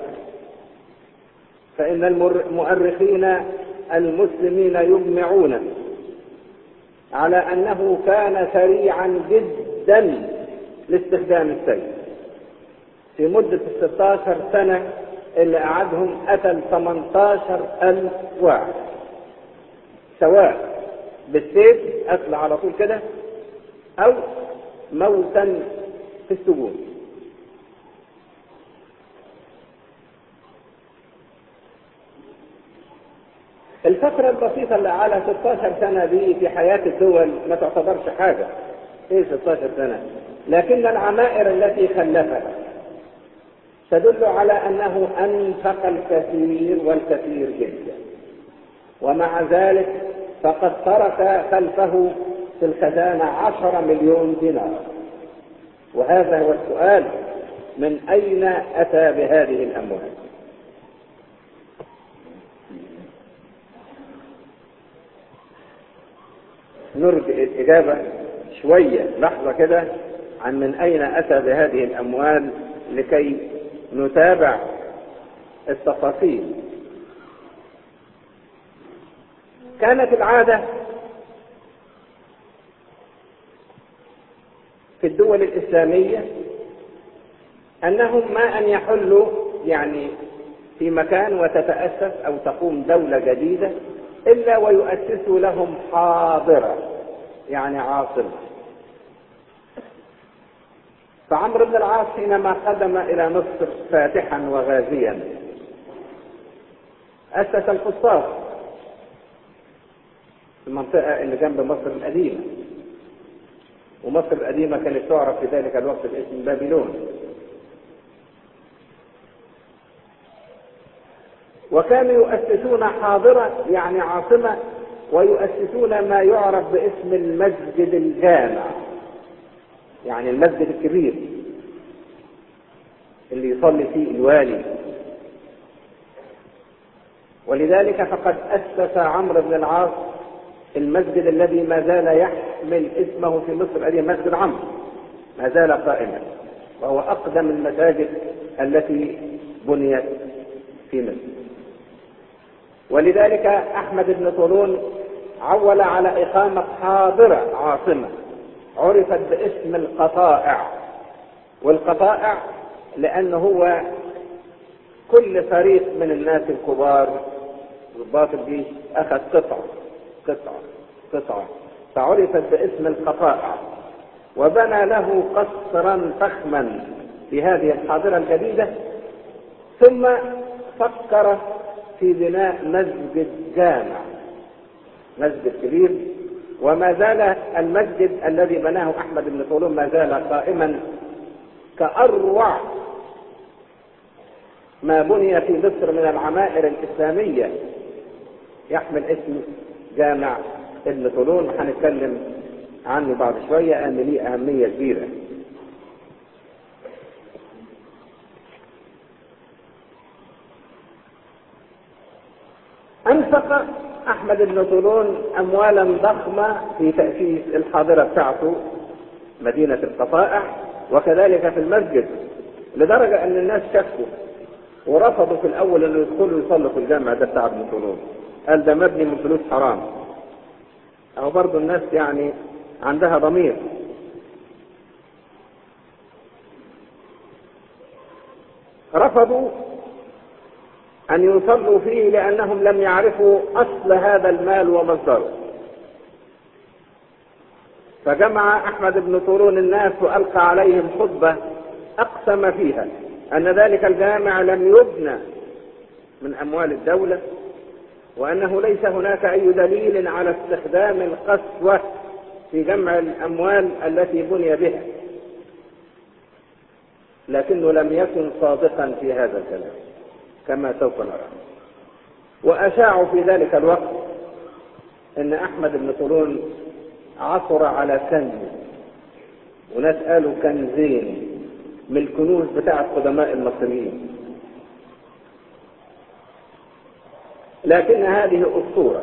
Speaker 1: فإن المؤرخين المسلمين يجمعون على أنه كان سريعا جدا لاستخدام السيف. في مدة ستة عشر سنة اللي قعدهم قتل ثمانية عشر ألف واحد، سواء بالسيف قتل على طول كده، أو موتا في السجون. الفترة البسيطة اللي على ستاشر سنة دي في حياة الدول ما تعتبرش حاجة، ايه ستاشر سنة، لكن العمائر التي خلفها تدل على أنه أنفق الكثير والكثير جدا، ومع ذلك فقد ترك خلفه في الخزانة عشرة مليون دينار. وهذا هو السؤال، من أين أتى بهذه الأموال؟ نرجع الإجابة شوية لحظة كده عن من أين أتى بهذه الأموال لكي نتابع التفاصيل. كانت العادة في الدول الإسلامية أنهم ما أن يحلوا يعني في مكان وتتأسس أو تقوم دولة جديدة إلا ويؤسسوا لهم حاضرة، يعني عاصمة. فعمرو بن العاص حينما قدم إلى مصر فاتحا وغازيا أسس القسطاس في المنطقة اللي جنب مصر القديمة، ومصر القديمة كانت تعرف في ذلك الوقت باسم بابلون. وكانوا يؤسسون حاضرة يعني عاصمة، ويؤسسون ما يعرف باسم المسجد الجامع، يعني المسجد الكبير اللي يصلي فيه الوالي. ولذلك فقد أسس عمرو بن العاص المسجد الذي ما زال يحمل اسمه في مصر القديمة، مسجد عمرو، ما زال قائما، وهو أقدم المساجد التي بنيت في مصر. ولذلك أحمد بن طولون عول على إقامة حاضرة عاصمة عرفت باسم القطائع. والقطائع لأنه هو كل فريق من الناس الكبار ضباط الجيش أخذ قطعة قطعة قطعة فعرفت باسم القطائع، وبنى له قصرا فخما في هذه الحاضرة الجديدة، ثم فكر في بناء مسجد جامع، مسجد كبير. وما زال المسجد الذي بناه أحمد بن طولون ما زال قائما كأروع ما بني في مصر من العمائر الإسلامية، يحمل اسم جامع ابن طولون، هنتكلم عنه بعد شوية أن ليه أهمية كبيرة. أنفق أحمد بن طولون أموالا ضخمة في تأسيس الحاضرة بتاعته مدينة القطائع، وكذلك في المسجد، لدرجة أن الناس شكوا ورفضوا في الأول أن يدخلوا يصلوا في الجامع ده بتاع ابن طولون، قال ده مبني من فلوس حرام. أو برضو الناس يعني عندها ضمير. رفضوا أن يصلوا فيه لأنهم لم يعرفوا أصل هذا المال ومصدره. فجمع أحمد بن طولون الناس وألقى عليهم خطبة أقسم فيها أن ذلك الجامع لم يبنى من أموال الدولة، وأنه ليس هناك أي دليل على استخدام القسوة في جمع الأموال التي بني بها، لكنه لم يكن صادقا في هذا الكلام كما سوف نرى. وأشاعوا في ذلك الوقت أن أحمد بن طولون عثر على كنز، وناس قالوا كنزين من الكنوز بتاعت قدماء المصريين، لكن هذه أسطورة.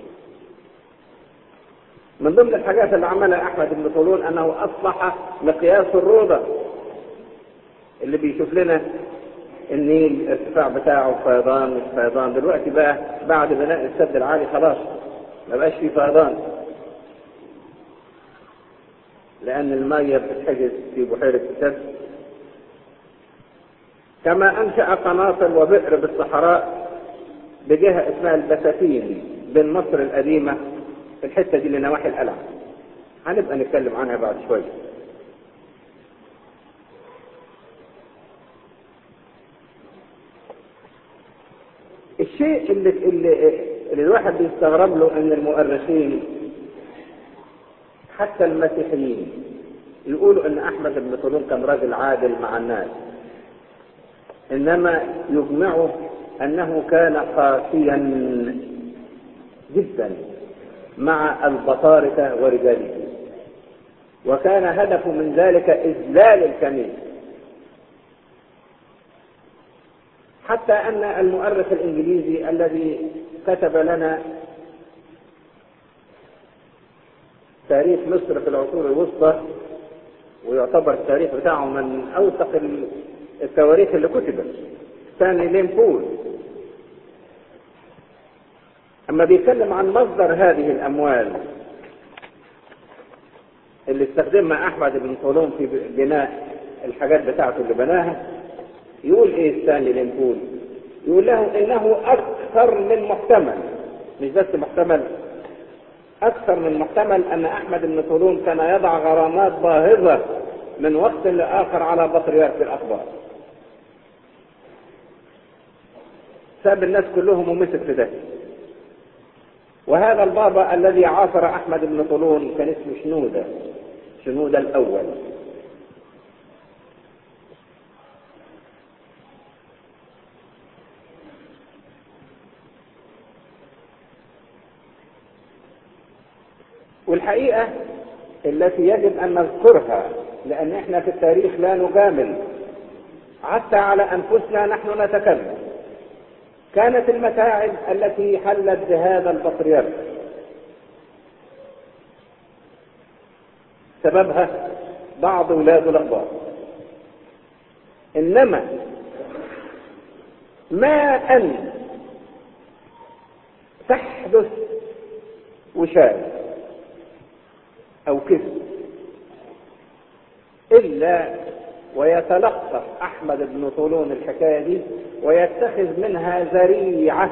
Speaker 1: من ضمن الحاجات اللي عملها أحمد بن طولون أنه أصبح مقياس الروضة اللي بيشوف لنا النيل الارتفاع بتاعه فيضان مش فيضان. دلوقتي بقى بعد بناء السد العالي خلاص ما بقاش فيه فيضان، لأن المية بتتحجز في بحيرة السد. كما أنشأ قناطر وبئر بالصحراء بجهة اسمها البساتين بين مصر القديمة في الحتة دي لنواحي القلعة، هنبقى نتكلم عنها بعد شوية. الشيء اللي, اللي اللي الواحد بيستغرب له ان المؤرخين حتى المسيحيين يقولوا ان احمد بن طولون كان راجل عادل مع الناس، انما يجمعوا انه كان قاسيا جدا مع البطاركة ورجاله، وكان هدفه من ذلك اذلال الكنيسة، حتى ان المؤرخ الانجليزي الذي كتب لنا تاريخ مصر في العصور الوسطى ويعتبر التاريخ بتاعه من اوثق التواريخ اللي كتبت، ستانلي لين بول، اما بيتكلم عن مصدر هذه الاموال اللي استخدمها احمد بن طولون في بناء الحاجات بتاعته اللي بناها، يقول ايه ستانلي لين بول؟ يقول له انه اكثر من محتمل، مش بس محتمل، اكثر من محتمل ان احمد بن طولون كان يضع غرامات باهظة من وقت لاخر على بطريرك الاخبار، ساب الناس كلهم ومسك في ده. وهذا البابا الذي عاصر احمد بن طولون كان اسمه شنودة، شنودة الاول. والحقيقة التي يجب ان نذكرها، لان احنا في التاريخ لا نجامل حتى على انفسنا نحن نتكلم، كانت المتاعب التي حلت بهذا البطريرك سببها بعض ولاده الاخبار، انما ما ان تحدث وشاية او كذب الا ويتلقف احمد بن طولون الحكاية دي ويتخذ منها ذريعة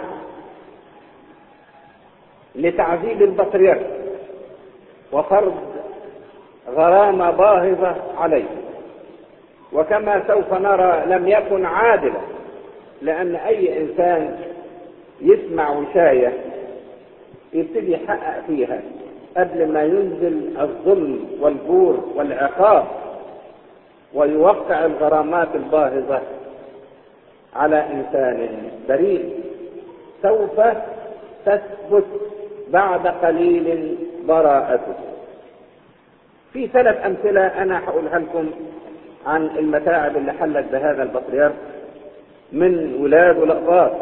Speaker 1: لتعذيب البطريرك وفرض غرامة باهظة عليه. وكما سوف نرى لم يكن عادلا، لان اي انسان يسمع وشاية يبتدي يحقق فيها قبل ما ينزل الظلم والجور والعقاب ويوقع الغرامات الباهظة على انسان بريء، سوف تثبت بعد قليل براءته. في ثلاث امثلة انا هقولها لكم عن المتاعب اللي حلت بهذا البطريرك من ولاد والاقباط،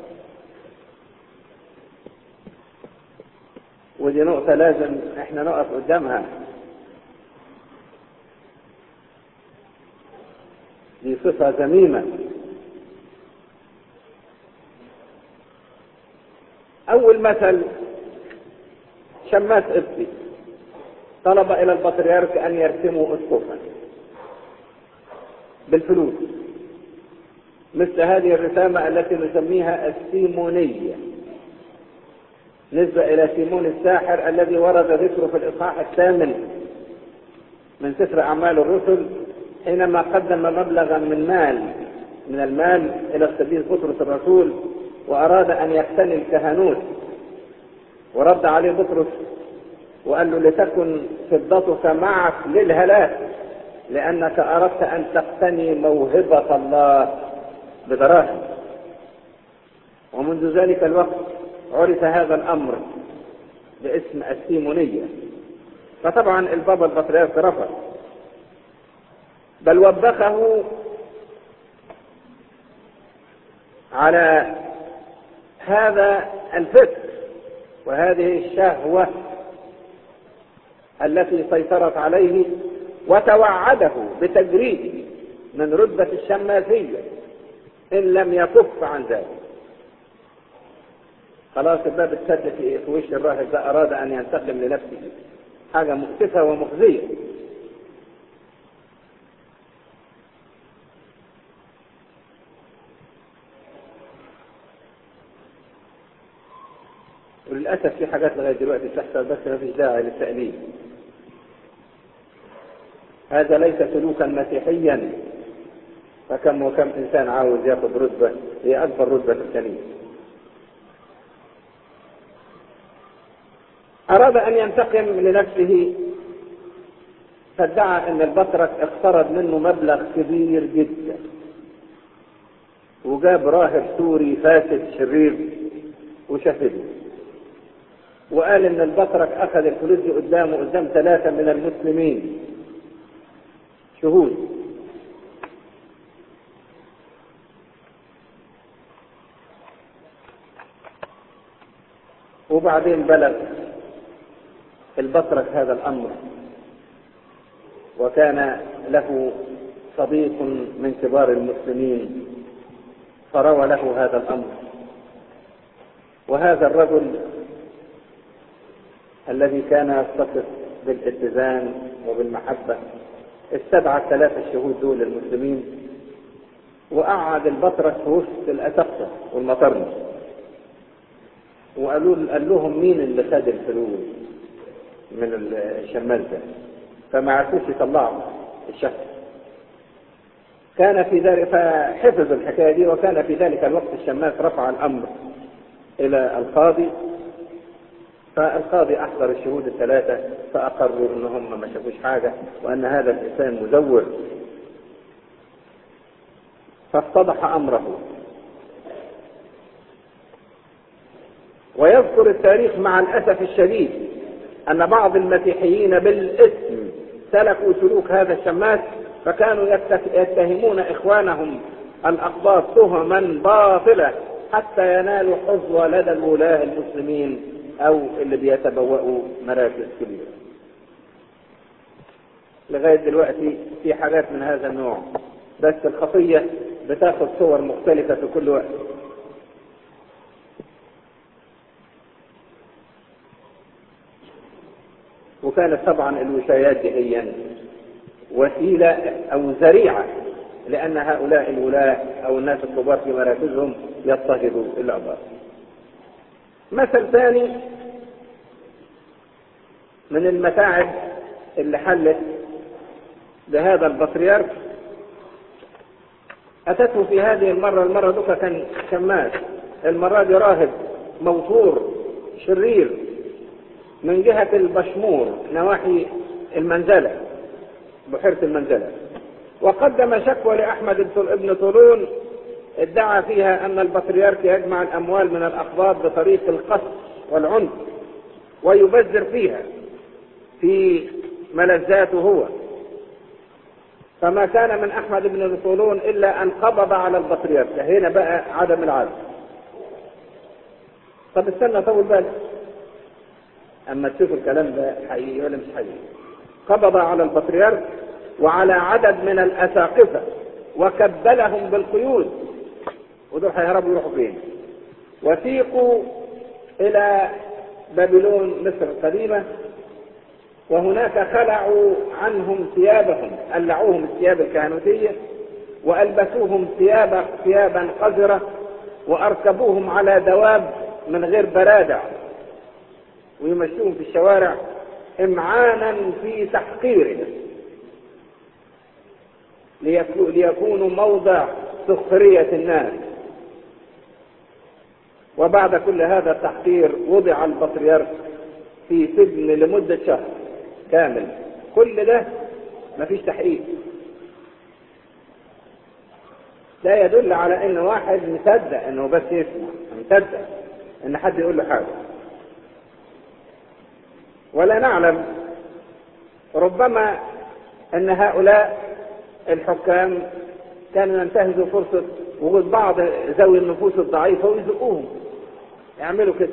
Speaker 1: ودي نقطة لازم احنا نقف قدامها، دي صفة ذميمة. اول مثل شماس قبطي طلب الى البطريرك ان يرسموا اسقفا بالفلوس، مثل هذه الرسامة التي نسميها السيمونية، نسبة الى سيمون الساحر الذي ورد ذكره في الاصحاح الثامن من سفر اعمال الرسل، حينما قدم مبلغا من مال من المال الى القديس بطرس الرسول واراد ان يقتني الكهنوت، ورد عليه بطرس وقال له لتكن فضتك معك للهلاك لانك اردت ان تقتني موهبة الله بدراهم. ومنذ ذلك الوقت عرف هذا الامر باسم السيمونية. فطبعا البابا البطريرك رفض، بل وبخه على هذا الفكر وهذه الشهوة التي سيطرت عليه، وتوعده بتجريده من رتبة الشماسية إن لم يكف عن ذلك. خلاص الباب اتسد في وش الراهب ده، أراد أن ينتقم لنفسه، حاجة مؤسفة ومخزية. وللأسف في حاجات لغاية دلوقتي تحصل بس ما فيش داعي للتأليف. هذا ليس سلوكا مسيحيا، فكم وكم إنسان عاوز ياخذ رتبة هي أكبر رتبة في الكنيسة. أن ينتقم لنفسه، فادعى أن البطرك اقترض منه مبلغ كبير جدا، وجاب راهب سوري فاسد شرير وشهده، وقال ان البطرك اخذ الفلوس دي قدامه قدام ثلاثة من المسلمين شهود. وبعدين بلغ البطرك هذا الامر، وكان له صديق من كبار المسلمين فروى له هذا الامر. وهذا الرجل الذي كان يتصف بالاتزان وبالمحبة استدعى الثلاثة الشهود دول المسلمين، وقعد البطرك في وسط الأسقة والمطرنة، وقالوا قال لهم مين اللي خد الفلوس من الشمال ده، فما عرفوش يطلعوا الشخص. كان في ذلك فحفظ الحكاية دي، وكان في ذلك الوقت الشماس رفع الأمر إلى القاضي، فالقاضي أحضر الشهود الثلاثة فأقروا أنهم ما شافوش حاجة، وأن هذا الإنسان مزور، فافتضح أمره. ويذكر التاريخ مع الأسف الشديد أن بعض المسيحيين بالاسم سلكوا سلوك هذا الشماس، فكانوا يتهمون إخوانهم الأقباط تهما باطلة حتى ينالوا حظوة لدى الولاة المسلمين أو اللي بيتبوأوا مراكز كبيرة. لغاية دلوقتي في حاجات من هذا النوع، بس الخطية بتاخد صور مختلفة في كل وقت. وكانت طبعا الوشايات دي هي وسيلة أو ذريعة لأن هؤلاء الولاة أو الناس الكبار في مراكزهم يضطهدوا الأعضاء. مثل ثاني من المتاعب اللي حلت بهذا البطريرك، أتته في هذه المرة، المرة دوكا كان شماس، المرة دي راهب موتور شرير من جهة البشمور نواحي المنزلة، بحيرة المنزلة، وقدم شكوى لأحمد ابن طولون ادعى فيها أن البطريرك يجمع الأموال من الأقباط بطريق القسط والعنف ويبذر فيها في ملذاته هو، فما كان من أحمد بن طولون إلا أن قبض على البطريرك. هنا بقى عدم العدل. طب استنى طول بالك أما تشوف الكلام ده حقيقي ولا مش حقيقي. قبض على البطريرك وعلى عدد من الأساقفة وكبلهم بالقيود، ودول هيهربوا يروحوا فين؟ وسيقوا إلى بابلون مصر القديمة، وهناك خلعوا عنهم ثيابهم، قلعوهم الثياب الكهنوتية وألبسوهم ثياب ثيابا قذرة، وأركبوهم على دواب من غير برادع ويمشوهم في الشوارع إمعانا في تحقيرهم ليكونوا موضع سخرية الناس. وبعد كل هذا التحقير وضع البطريرك في سجن لمدة شهر كامل. كل ده مفيش تحقيق. لا يدل على ان واحد مصدق انه بس يسمع، مصدق ان حد يقول له حاجة. ولا نعلم، ربما ان هؤلاء الحكام كانوا ينتهزوا فرصة وجود بعض ذوي النفوس الضعيفة ويزقوهم يعملوا كده.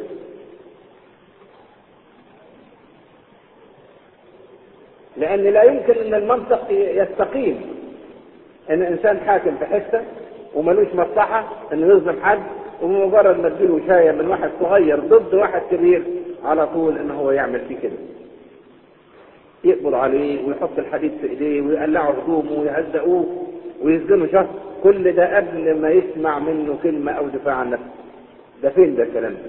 Speaker 1: لأن لا يمكن أن المنطق يستقيم أن إنسان حاكم في حتة وملوش مصلحة أنه يظلم حد، ومجرد ما تجيله شاية من واحد صغير ضد واحد كبير على طول أنه هو يعمل فيه كده، يقبض عليه ويحط الحديد في إيديه ويقلعوا هدومه ويهزقوه ويسجنوا شهر. كل ده قبل ما يسمع منه كلمة أو دفاع عن نفسه. ده فين ده الكلام ده؟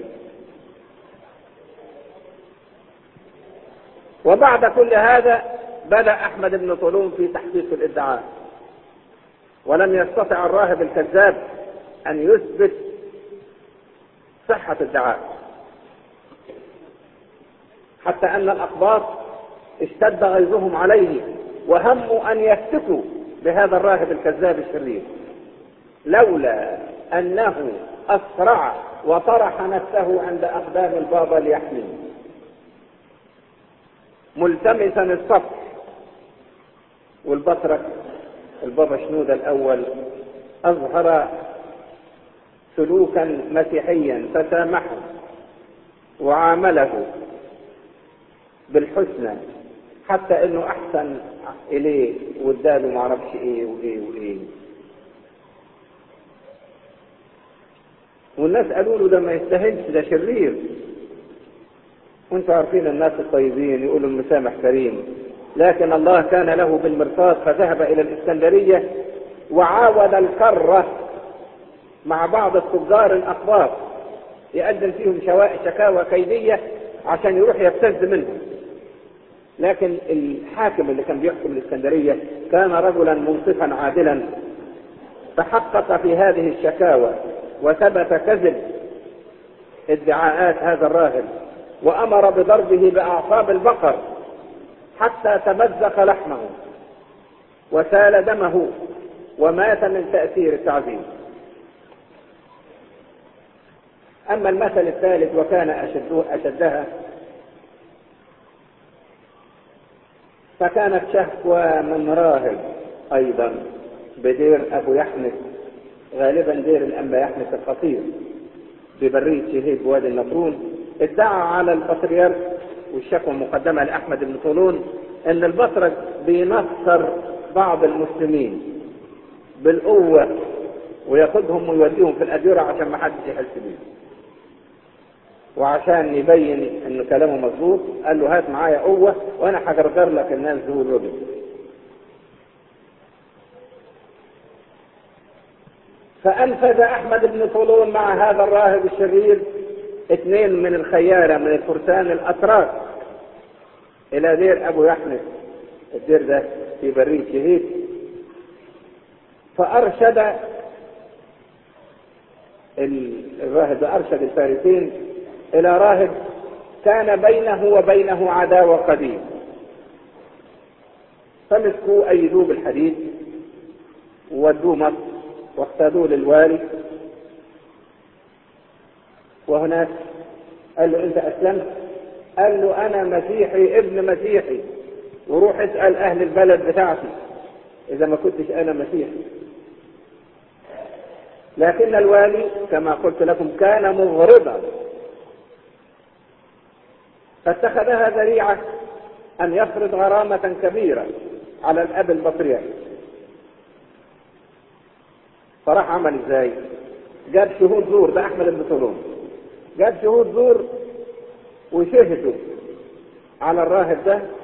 Speaker 1: وبعد كل هذا بدأ أحمد بن طولون في تحقيق الادعاء، ولم يستطع الراهب الكذاب أن يثبت صحة الادعاء، حتى أن الأقباط اشتد غيظهم عليه وهموا أن يفتكوا بهذا الراهب الكذاب الشرير، لولا أنه أسرع وطرح نفسه عند أقدام البابا ليحميه ملتمسا الصف. والبطرك البابا شنودة الأول أظهر سلوكا مسيحيا فسامحه وعامله بالحسنى، حتى انه احسن اليه واداله ما عرفش ايه وايه وايه. والناس قالوا له ده ما يستاهلش، ده شرير. وانتم عارفين الناس الطيبين يقولوا المسامح كريم، لكن الله كان له بالمرصاد فذهب الى الاسكندريه وعاود الكره مع بعض التجار الاقباط يقدم فيهم شكاوى كيديه عشان يروح يبتز منهم. لكن الحاكم اللي كان بيحكم الاسكندريه كان رجلا منصفا عادلا، فحقق في هذه الشكاوى وثبت كذب ادعاءات هذا الراهب، وامر بضربه باعصاب البقر حتى تمزق لحمه وسال دمه ومات من تأثير التعذيب. أما المثل الثالث وكان أشدها، فكانت شكوى من راهب أيضا بدير أبو يحنس، غالبا دير الأنبا يحنس الخطير ببرية شهيد بوادي النطرون، ادعى على البطريرك، والشكوى مقدمة لأحمد بن طولون، أن البطرك بينصر بعض المسلمين بالقوة وياخدهم ويوديهم في الأديرة عشان ما حدش يحس بيه. وعشان يبين انه كلامه مظبوط قال له هات معايا قوة وانا هجرجر لك الناس دول رجل. فانفذ احمد بن طولون مع هذا الراهب الشرير اثنين من الخيارة من الفرسان الاتراك الى دير ابو يحنس، الدير ده في برية شهيد، فارشد الراهب ارشد الفارسين الى راهب كان بينه وبينه عداوة قديمة، فمسكوه ايدوه بالحديد وودوه مصر واختادوه للوالي، وهناك قال له انت اسلمت؟ قال له انا مسيحي ابن مسيحي، وروح اسأل اهل البلد بتاعتي اذا ما كنتش انا مسيحي. لكن الوالي كما قلت لكم كان مغرضا، فاتخذها ذريعة ان يفرض غرامة كبيرة على الاب البطريرك. فراح عمل ازاي؟ جاب شهود زور، ده احمد بن طولون، جاب شهود زور وشهدوا على الراهب ده